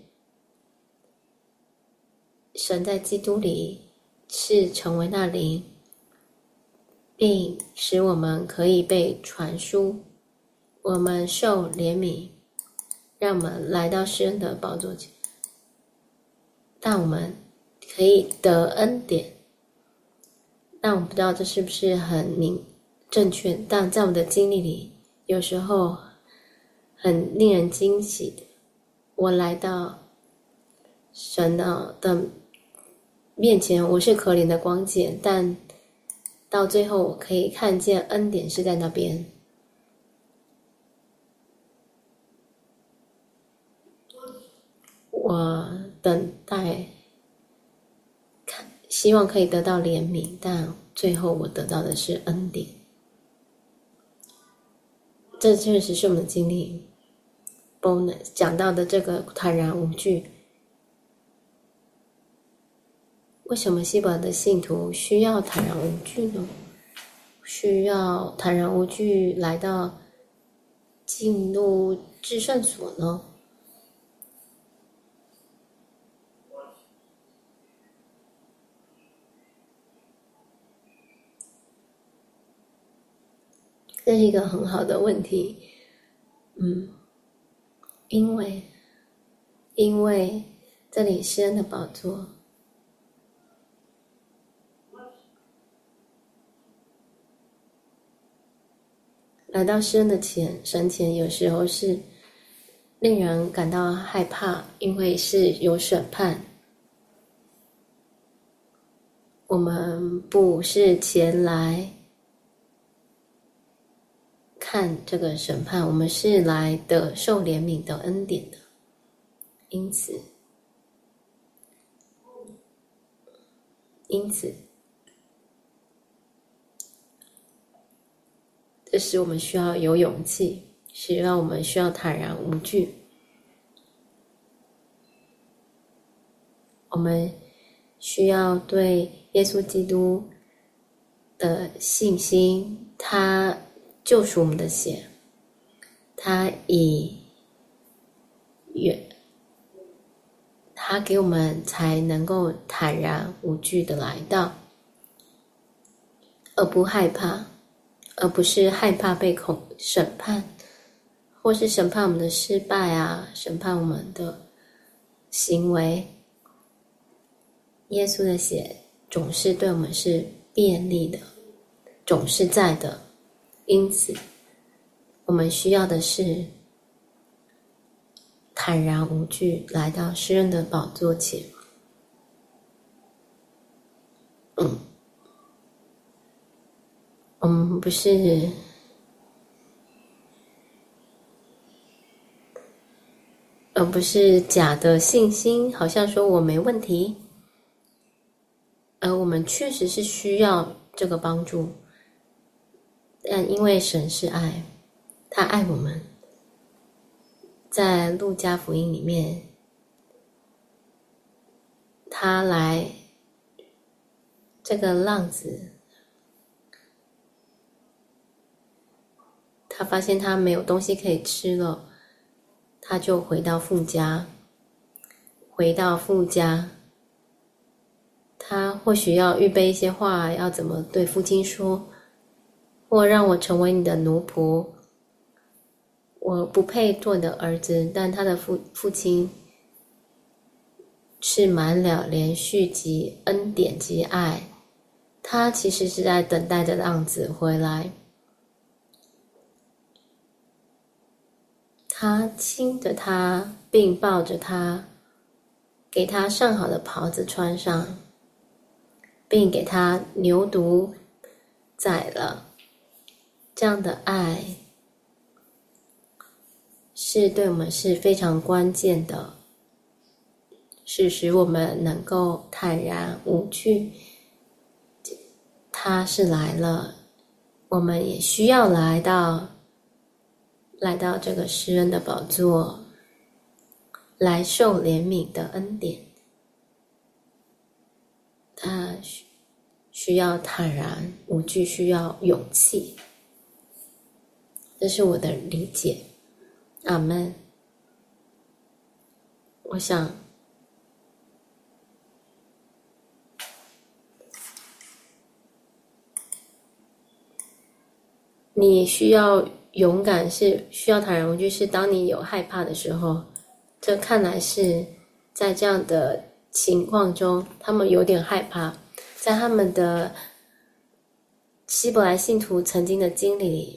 神在基督里是成为那灵，并使我们可以被传输，我们受怜悯，让我们来到施恩的宝座前，但我们可以得恩典。但我不知道这是不是很正确，但在我的经历里，有时候很令人惊喜的，我来到神的面前，我是可怜的光景，但到最后我可以看见恩典是在那边。我等待希望可以得到怜悯，但最后我得到的是恩典。 这确实是我们的经历。bonus 讲到的这个坦然无惧，为什么希伯来的信徒需要坦然无惧呢？需要坦然无惧来到进入至圣所呢？这是一个很好的问题。因为这里施恩的宝座，来到施恩的神前，有时候是令人感到害怕，因为是有审判。我们不是前来看这个审判，我们是来的受怜悯的恩典的。因此，这时我们需要有勇气，我们需要坦然无惧。我们需要对耶稣基督的信心，他救赎我们的血，他给我们才能够坦然无惧的来到，而不害怕，而不是害怕被审判，或是审判我们的失败啊，审判我们的行为。耶稣的血总是对我们是便利的，总是在的。因此，我们需要的是坦然无惧来到施恩的宝座前。我们不是假的信心，好像说我没问题，而我们确实是需要这个帮助。但因为神是爱，他爱我们。在路加福音里面，他来这个浪子，他发现他没有东西可以吃了，他就回到父家。他或许要预备一些话，要怎么对父亲说，或让我成为你的奴仆，我不配做你的儿子。但他的父亲是满了连续及恩典及爱，他其实是在等待着浪子回来。他亲着他，并抱着他，给他上好的袍子穿上，并给他牛犊宰了。这样的爱是对我们是非常关键的，是使我们能够坦然无惧。他是来了，我们也需要来到这个施恩的宝座，来受怜悯的恩典。他需要坦然无惧，需要勇气。这是我的理解。阿们。我想你需要勇敢，是需要坦然无惧，是当你有害怕的时候。这看来是在这样的情况中，他们有点害怕。在他们的希伯来信徒曾经的经历里，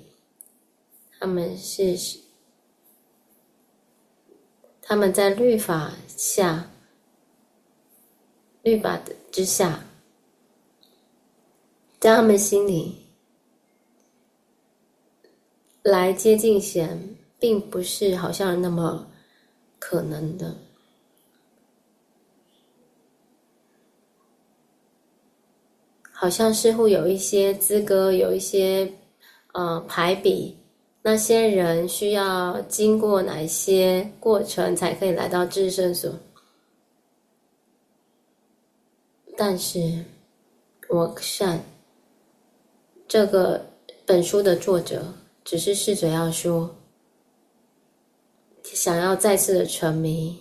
他们在律法之下，在他们心里来接近神，并不是好像那么可能的。好像似乎有一些资格，有一些排比那些人需要经过哪些过程才可以来到至圣所？但是我看这个本书的作者只是试着要说，想要再次的阐明，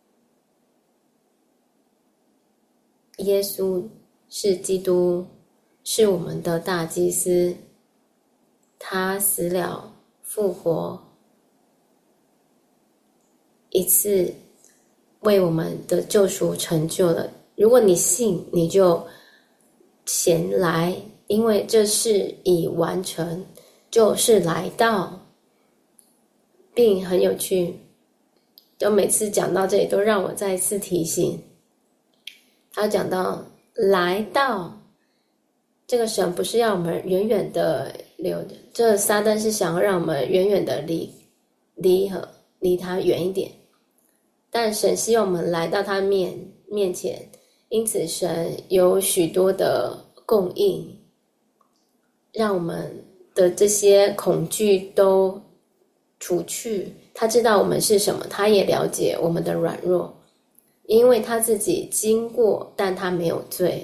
耶稣是基督，是我们的大祭司，他死了复活，一次为我们的救赎成就了。如果你信，你就前来，因为这事已完成，就是来到。并很有趣，就每次讲到这里都让我再一次提醒，他讲到来到这个神不是要我们远远的留，这撒旦是想要让我们远远的离他远一点，但神希望我们来到他面前，因此神有许多的供应，让我们的这些恐惧都除去。他知道我们是什么，他也了解我们的软弱，因为他自己经过，但他没有罪，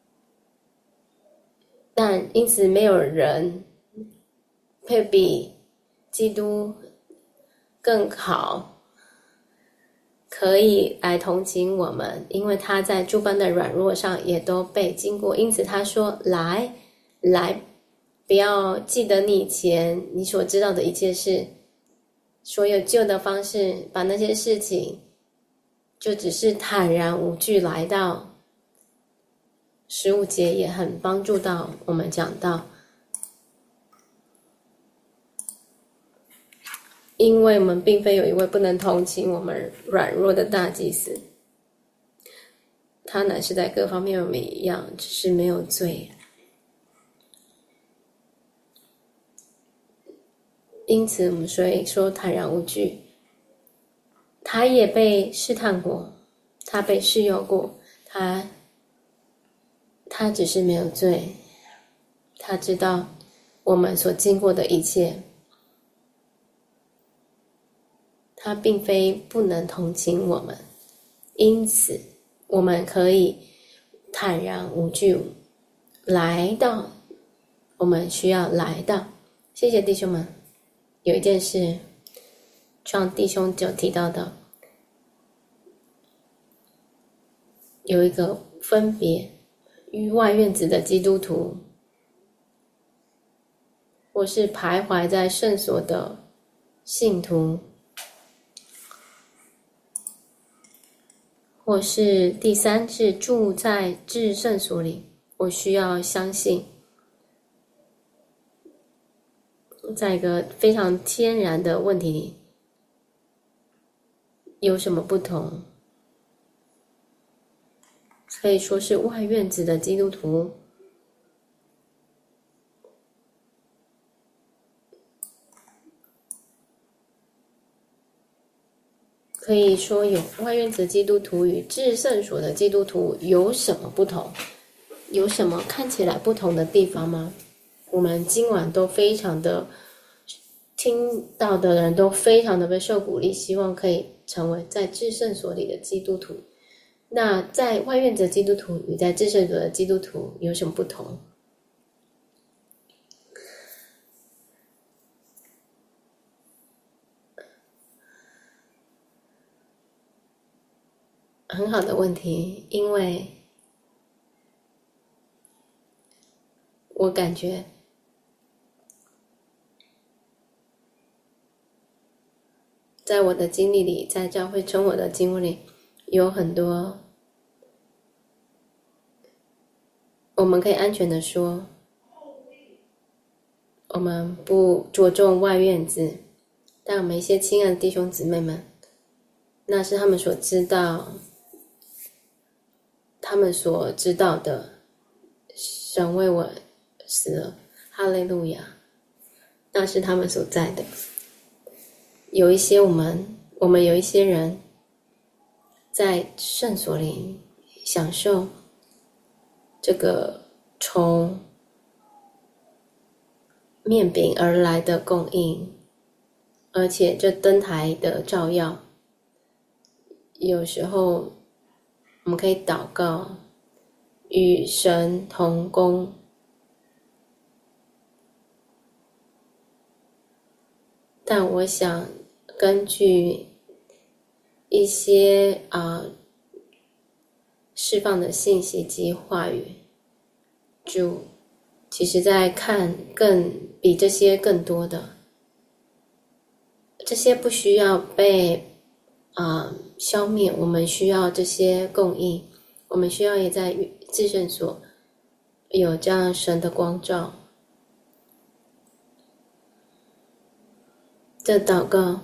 但因此没有人会比基督更好，可以来同情我们，因为他在诸般的软弱上也都被经过。因此他说来，不要记得你以前你所知道的一切事，所有旧的方式，把那些事情就只是坦然无惧来到。15节也很帮助到我们讲到，因为我们并非有一位不能同情我们软弱的大祭司，他乃是在各方面我们一样，只是没有罪。因此我们所以说坦然无惧，他也被试探过，他被试诱过，他只是没有罪，他知道我们所经过的一切，他并非不能同情我们，因此我们可以坦然无惧来到我们需要来到。谢谢弟兄们。有一件事像弟兄就提到的，有一个分别于外院子的基督徒，或是徘徊在圣所的信徒，或是第三是住在至圣所里，我需要相信在一个非常天然的问题里有什么不同？可以说是外院子的基督徒，可以说有外院子基督徒与至圣所的基督徒有什么不同？有什么看起来不同的地方吗？我们今晚都非常的听到的人都非常的被受鼓励，希望可以成为在至圣所里的基督徒。那在外院子的基督徒与在至圣所的基督徒有什么不同？很好的问题，因为我感觉在我的经历里，在教会生活的经历里，有很多我们可以安全的说，我们不着重外院子，但我们一些亲爱的弟兄姊妹们，那是他们所知道，他们所知道的，神为我死了，哈利路亚，那是他们所在的。有一些我们有一些人在圣所里享受这个从面饼而来的供应， 而且这灯台的照耀，有时候我们可以祷告，与神同工。但我想根据一些释放的信息及话语，主其实在看比这些更多的，这些不需要被消灭，我们需要这些供应，我们需要也在至圣所有这样神的光照。这祷告，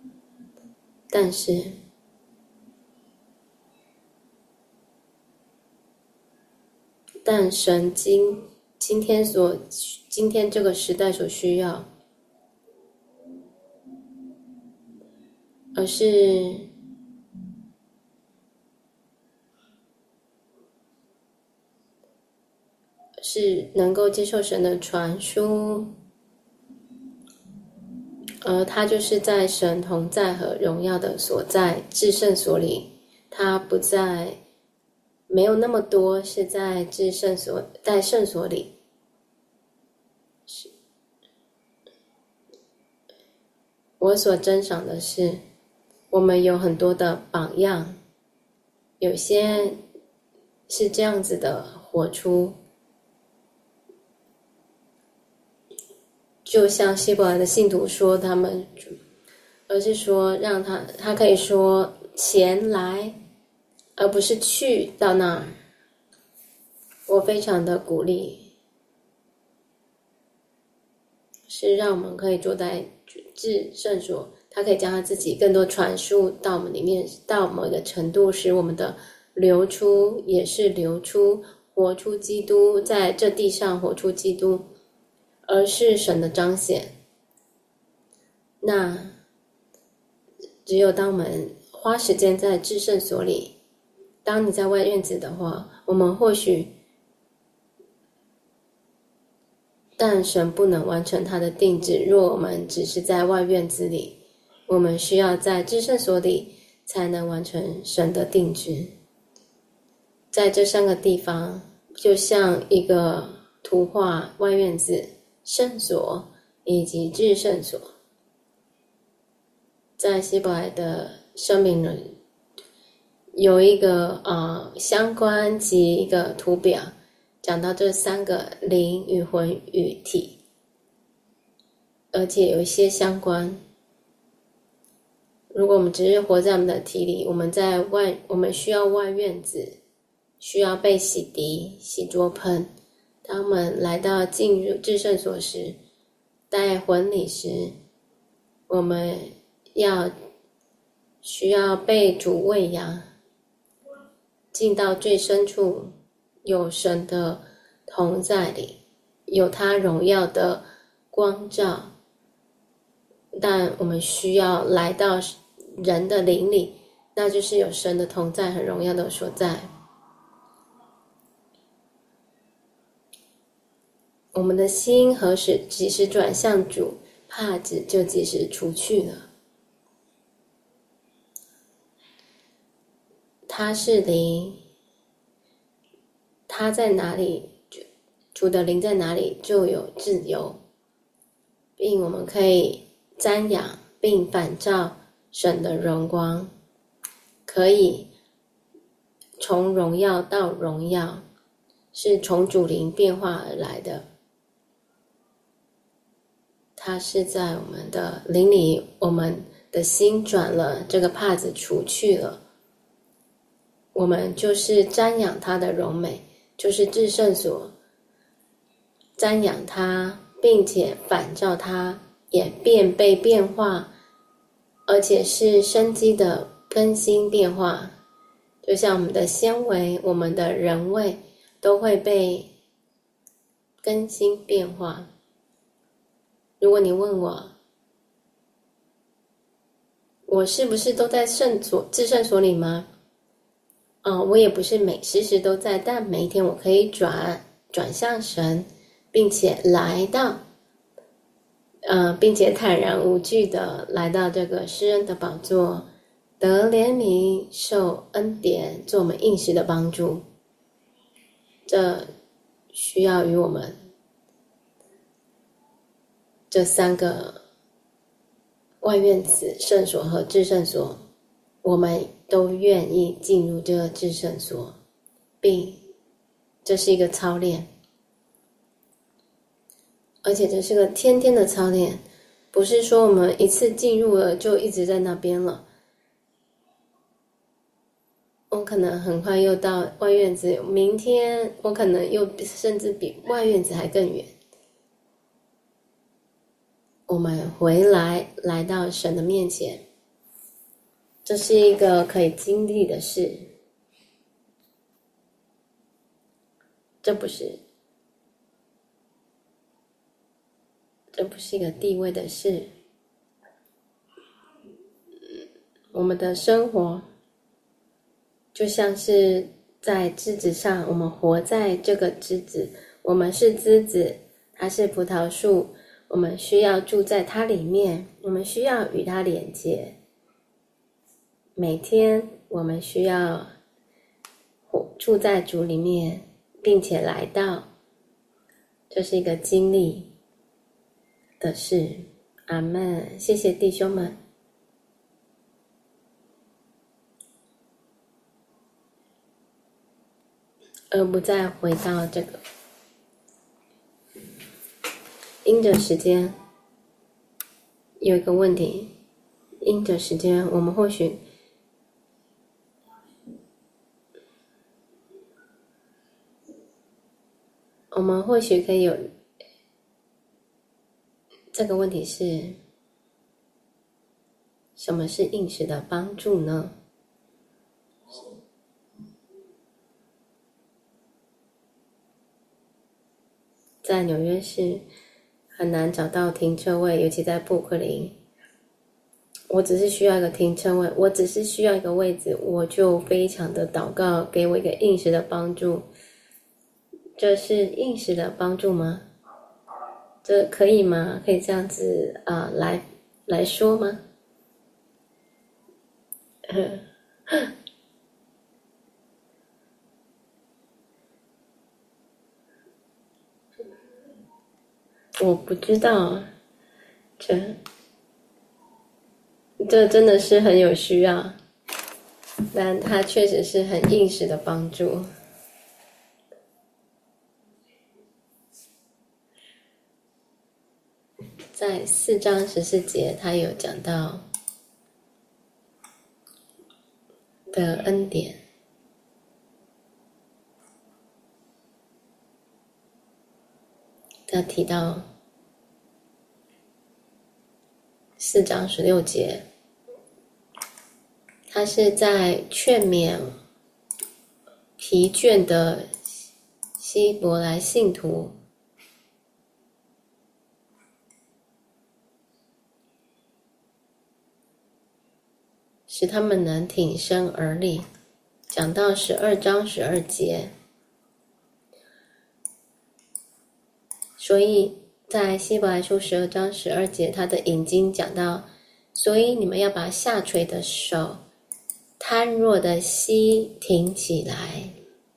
但神今天这个时代所需要，而是能够接受神的传输，而他就是在神同在和荣耀的所在至圣所里，他不在，没有那么多是在至圣所，在圣所里。我所珍赏的是，我们有很多的榜样，有些是这样子的活出，就像希伯来的信徒说他们，而是说让他可以说前来，而不是去到那儿。我非常的鼓励，是让我们可以坐在至圣所，他可以将他自己更多传输到我们里面，到某一个程度，使我们的流出也是流出，活出基督，在这地上活出基督，而是神的彰显。那只有当我们花时间在至圣所里，当你在外院子的话，我们或许，但神不能完成他的定制，若我们只是在外院子里，我们需要在至圣所里才能完成神的定制。在这三个地方，就像一个图画，外院子、圣所以及至圣所。在希伯来的声明里有一个相关及一个图表，讲到这三个灵与魂与体，而且有一些相关。如果我们只是活在我们的体里，我们需要外院子，需要被洗涤、洗濯盆。当我们来到进入至圣所时，在婚礼时，我们需要被主喂养，进到最深处，有神的同在里，有他荣耀的光照。但我们需要来到人的灵里，那就是有神的同在和荣耀的所在。我们的心何时即时转向主，帕子就即时除去了。他是灵，他在哪里，主的灵在哪里，就有自由，并我们可以瞻仰并反照神的荣光，可以从荣耀到荣耀，是从主灵变化而来的。它是在我们的灵里，我们的心转了，这个帕子除去了，我们就是瞻仰他的荣美，就是至圣所瞻仰他，并且反照他，也被变化，而且是生机的更新变化。就像我们的纤维，我们的人味都会被更新变化。如果你问我是不是都在至圣所里吗？我也不是时时都在，但每一天我可以转向神，并且来到并且坦然无惧的来到这个施恩的宝座，得怜悯、受恩典，做我们应时的帮助。这需要与我们这三个外院子、圣所和至圣所，我们都愿意进入这个至圣所，并这是一个操练，而且这是个天天的操练，不是说我们一次进入了就一直在那边了。我可能很快又到外院子，明天我可能又甚至比外院子还更远。我们回来到神的面前，这是一个可以经历的事，这不是一个地位的事。我们的生活就像是在枝子上，我们活在这个枝子，我们是枝子，它是葡萄树，我们需要住在它里面，我们需要与它连接。每天我们需要住在主里面，并且来到，这是一个经历的事。阿们，谢谢弟兄们。而不再回到这个因着时间。有一个问题，因着时间，我们或许可以有这个问题是，什么是应时的帮助呢？在纽约市很难找到停车位，尤其在布克林。我只是需要一个停车位，我只是需要一个位置，我就非常的祷告，给我一个应时的帮助。这是应时的帮助吗？这可以吗？可以这样子来说吗？我不知道，这真的是很有需要，但它确实是很应时的帮助。在4章14节，他有讲到的恩典。他提到4章16节，他是在劝勉疲倦的希伯来信徒，使他们能挺身而立。讲到12章12节，所以在希伯来书12章12节，他的引经讲到，所以你们要把下垂的手、瘫弱的膝挺起来。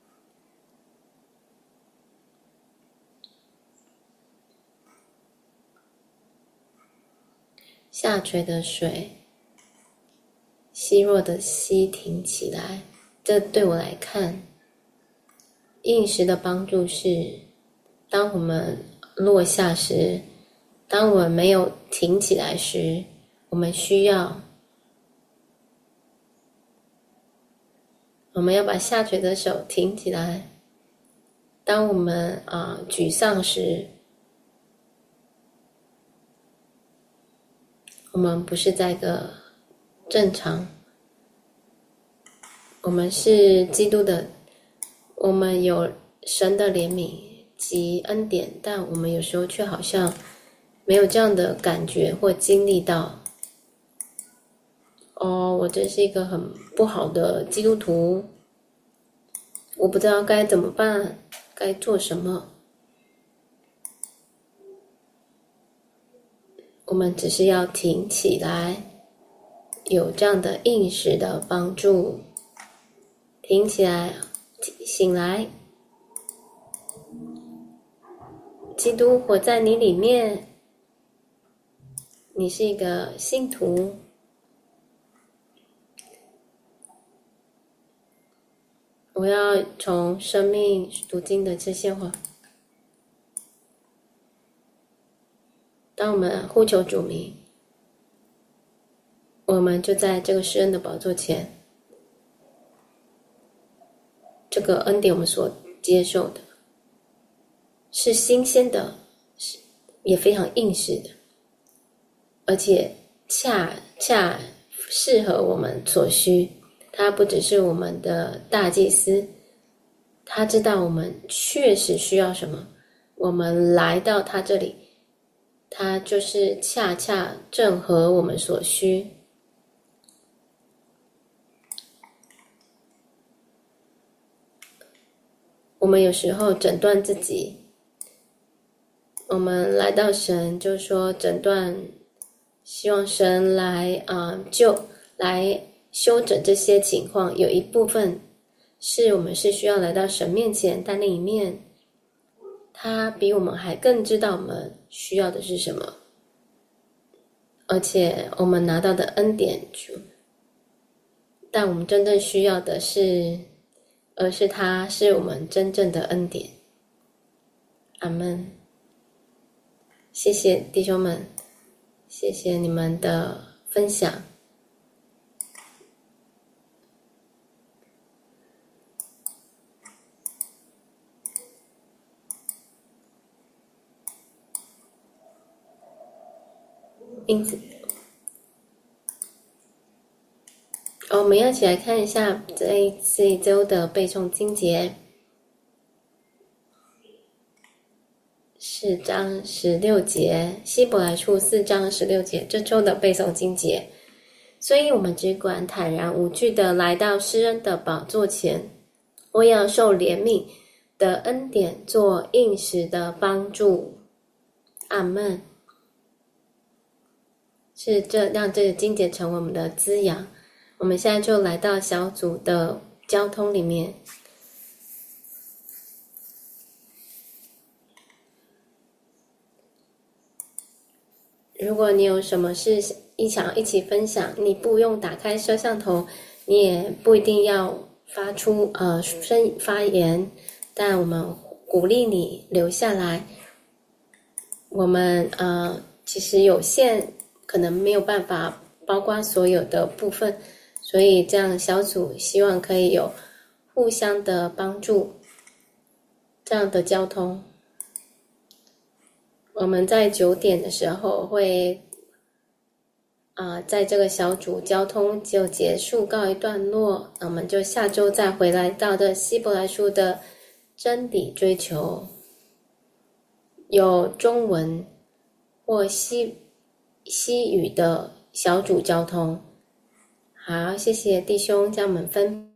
下垂的水，虚弱的膝挺起来。这对我来看，应时的帮助是，当我们落下时，当我们没有挺起来时，我们要把下垂的手挺起来。当我们沮丧时，我们不是在一个正常，我们是基督的，我们有神的怜悯及恩典，但我们有时候却好像没有这样的感觉或经历到。我真是一个很不好的基督徒，我不知道该怎么办，该做什么。 我们只是要挺起来，有这样的应时的帮助。挺起来，醒来，基督活在你里面，你是一个信徒。我要从生命读经的这些话，当我们呼求主名，我们就在这个施恩的宝座前，这个恩典我们所接受的是新鲜的，也非常应时的，而且恰恰适合我们所需。他不只是我们的大祭司，他知道我们确实需要什么，我们来到他这里，他就是恰恰正合我们所需。我们有时候诊断自己，我们来到神就说诊断，希望神来来修整这些情况。有一部分是我们是需要来到神面前，但另一面他比我们还更知道我们需要的是什么，而且我们拿到的恩典，但我们真正需要的而是他是我们真正的恩典。阿们。谢谢弟兄们，谢谢你们的分享。因此，我们要一起来看一下这一周的背诵经节，4章16节，希伯来书4章16节，这周的背诵经节。所以我们只管坦然无惧的来到施恩的宝座前，我要受怜悯的恩典做应时的帮助。阿们。是让这个经节成为我们的滋养。我们现在就来到小组的交通里面。如果你有什么事想一起分享，你不用打开摄像头，你也不一定要发言，但我们鼓励你留下来。我们其实有限，可能没有办法包括所有的部分，所以这样小组希望可以有互相的帮助，这样的交通。我们在9点的时候会在这个小组交通就结束告一段落，我们就下周再回来到这希伯来书的真理追求，有中文或西语的小组交通。好，谢谢弟兄将我们分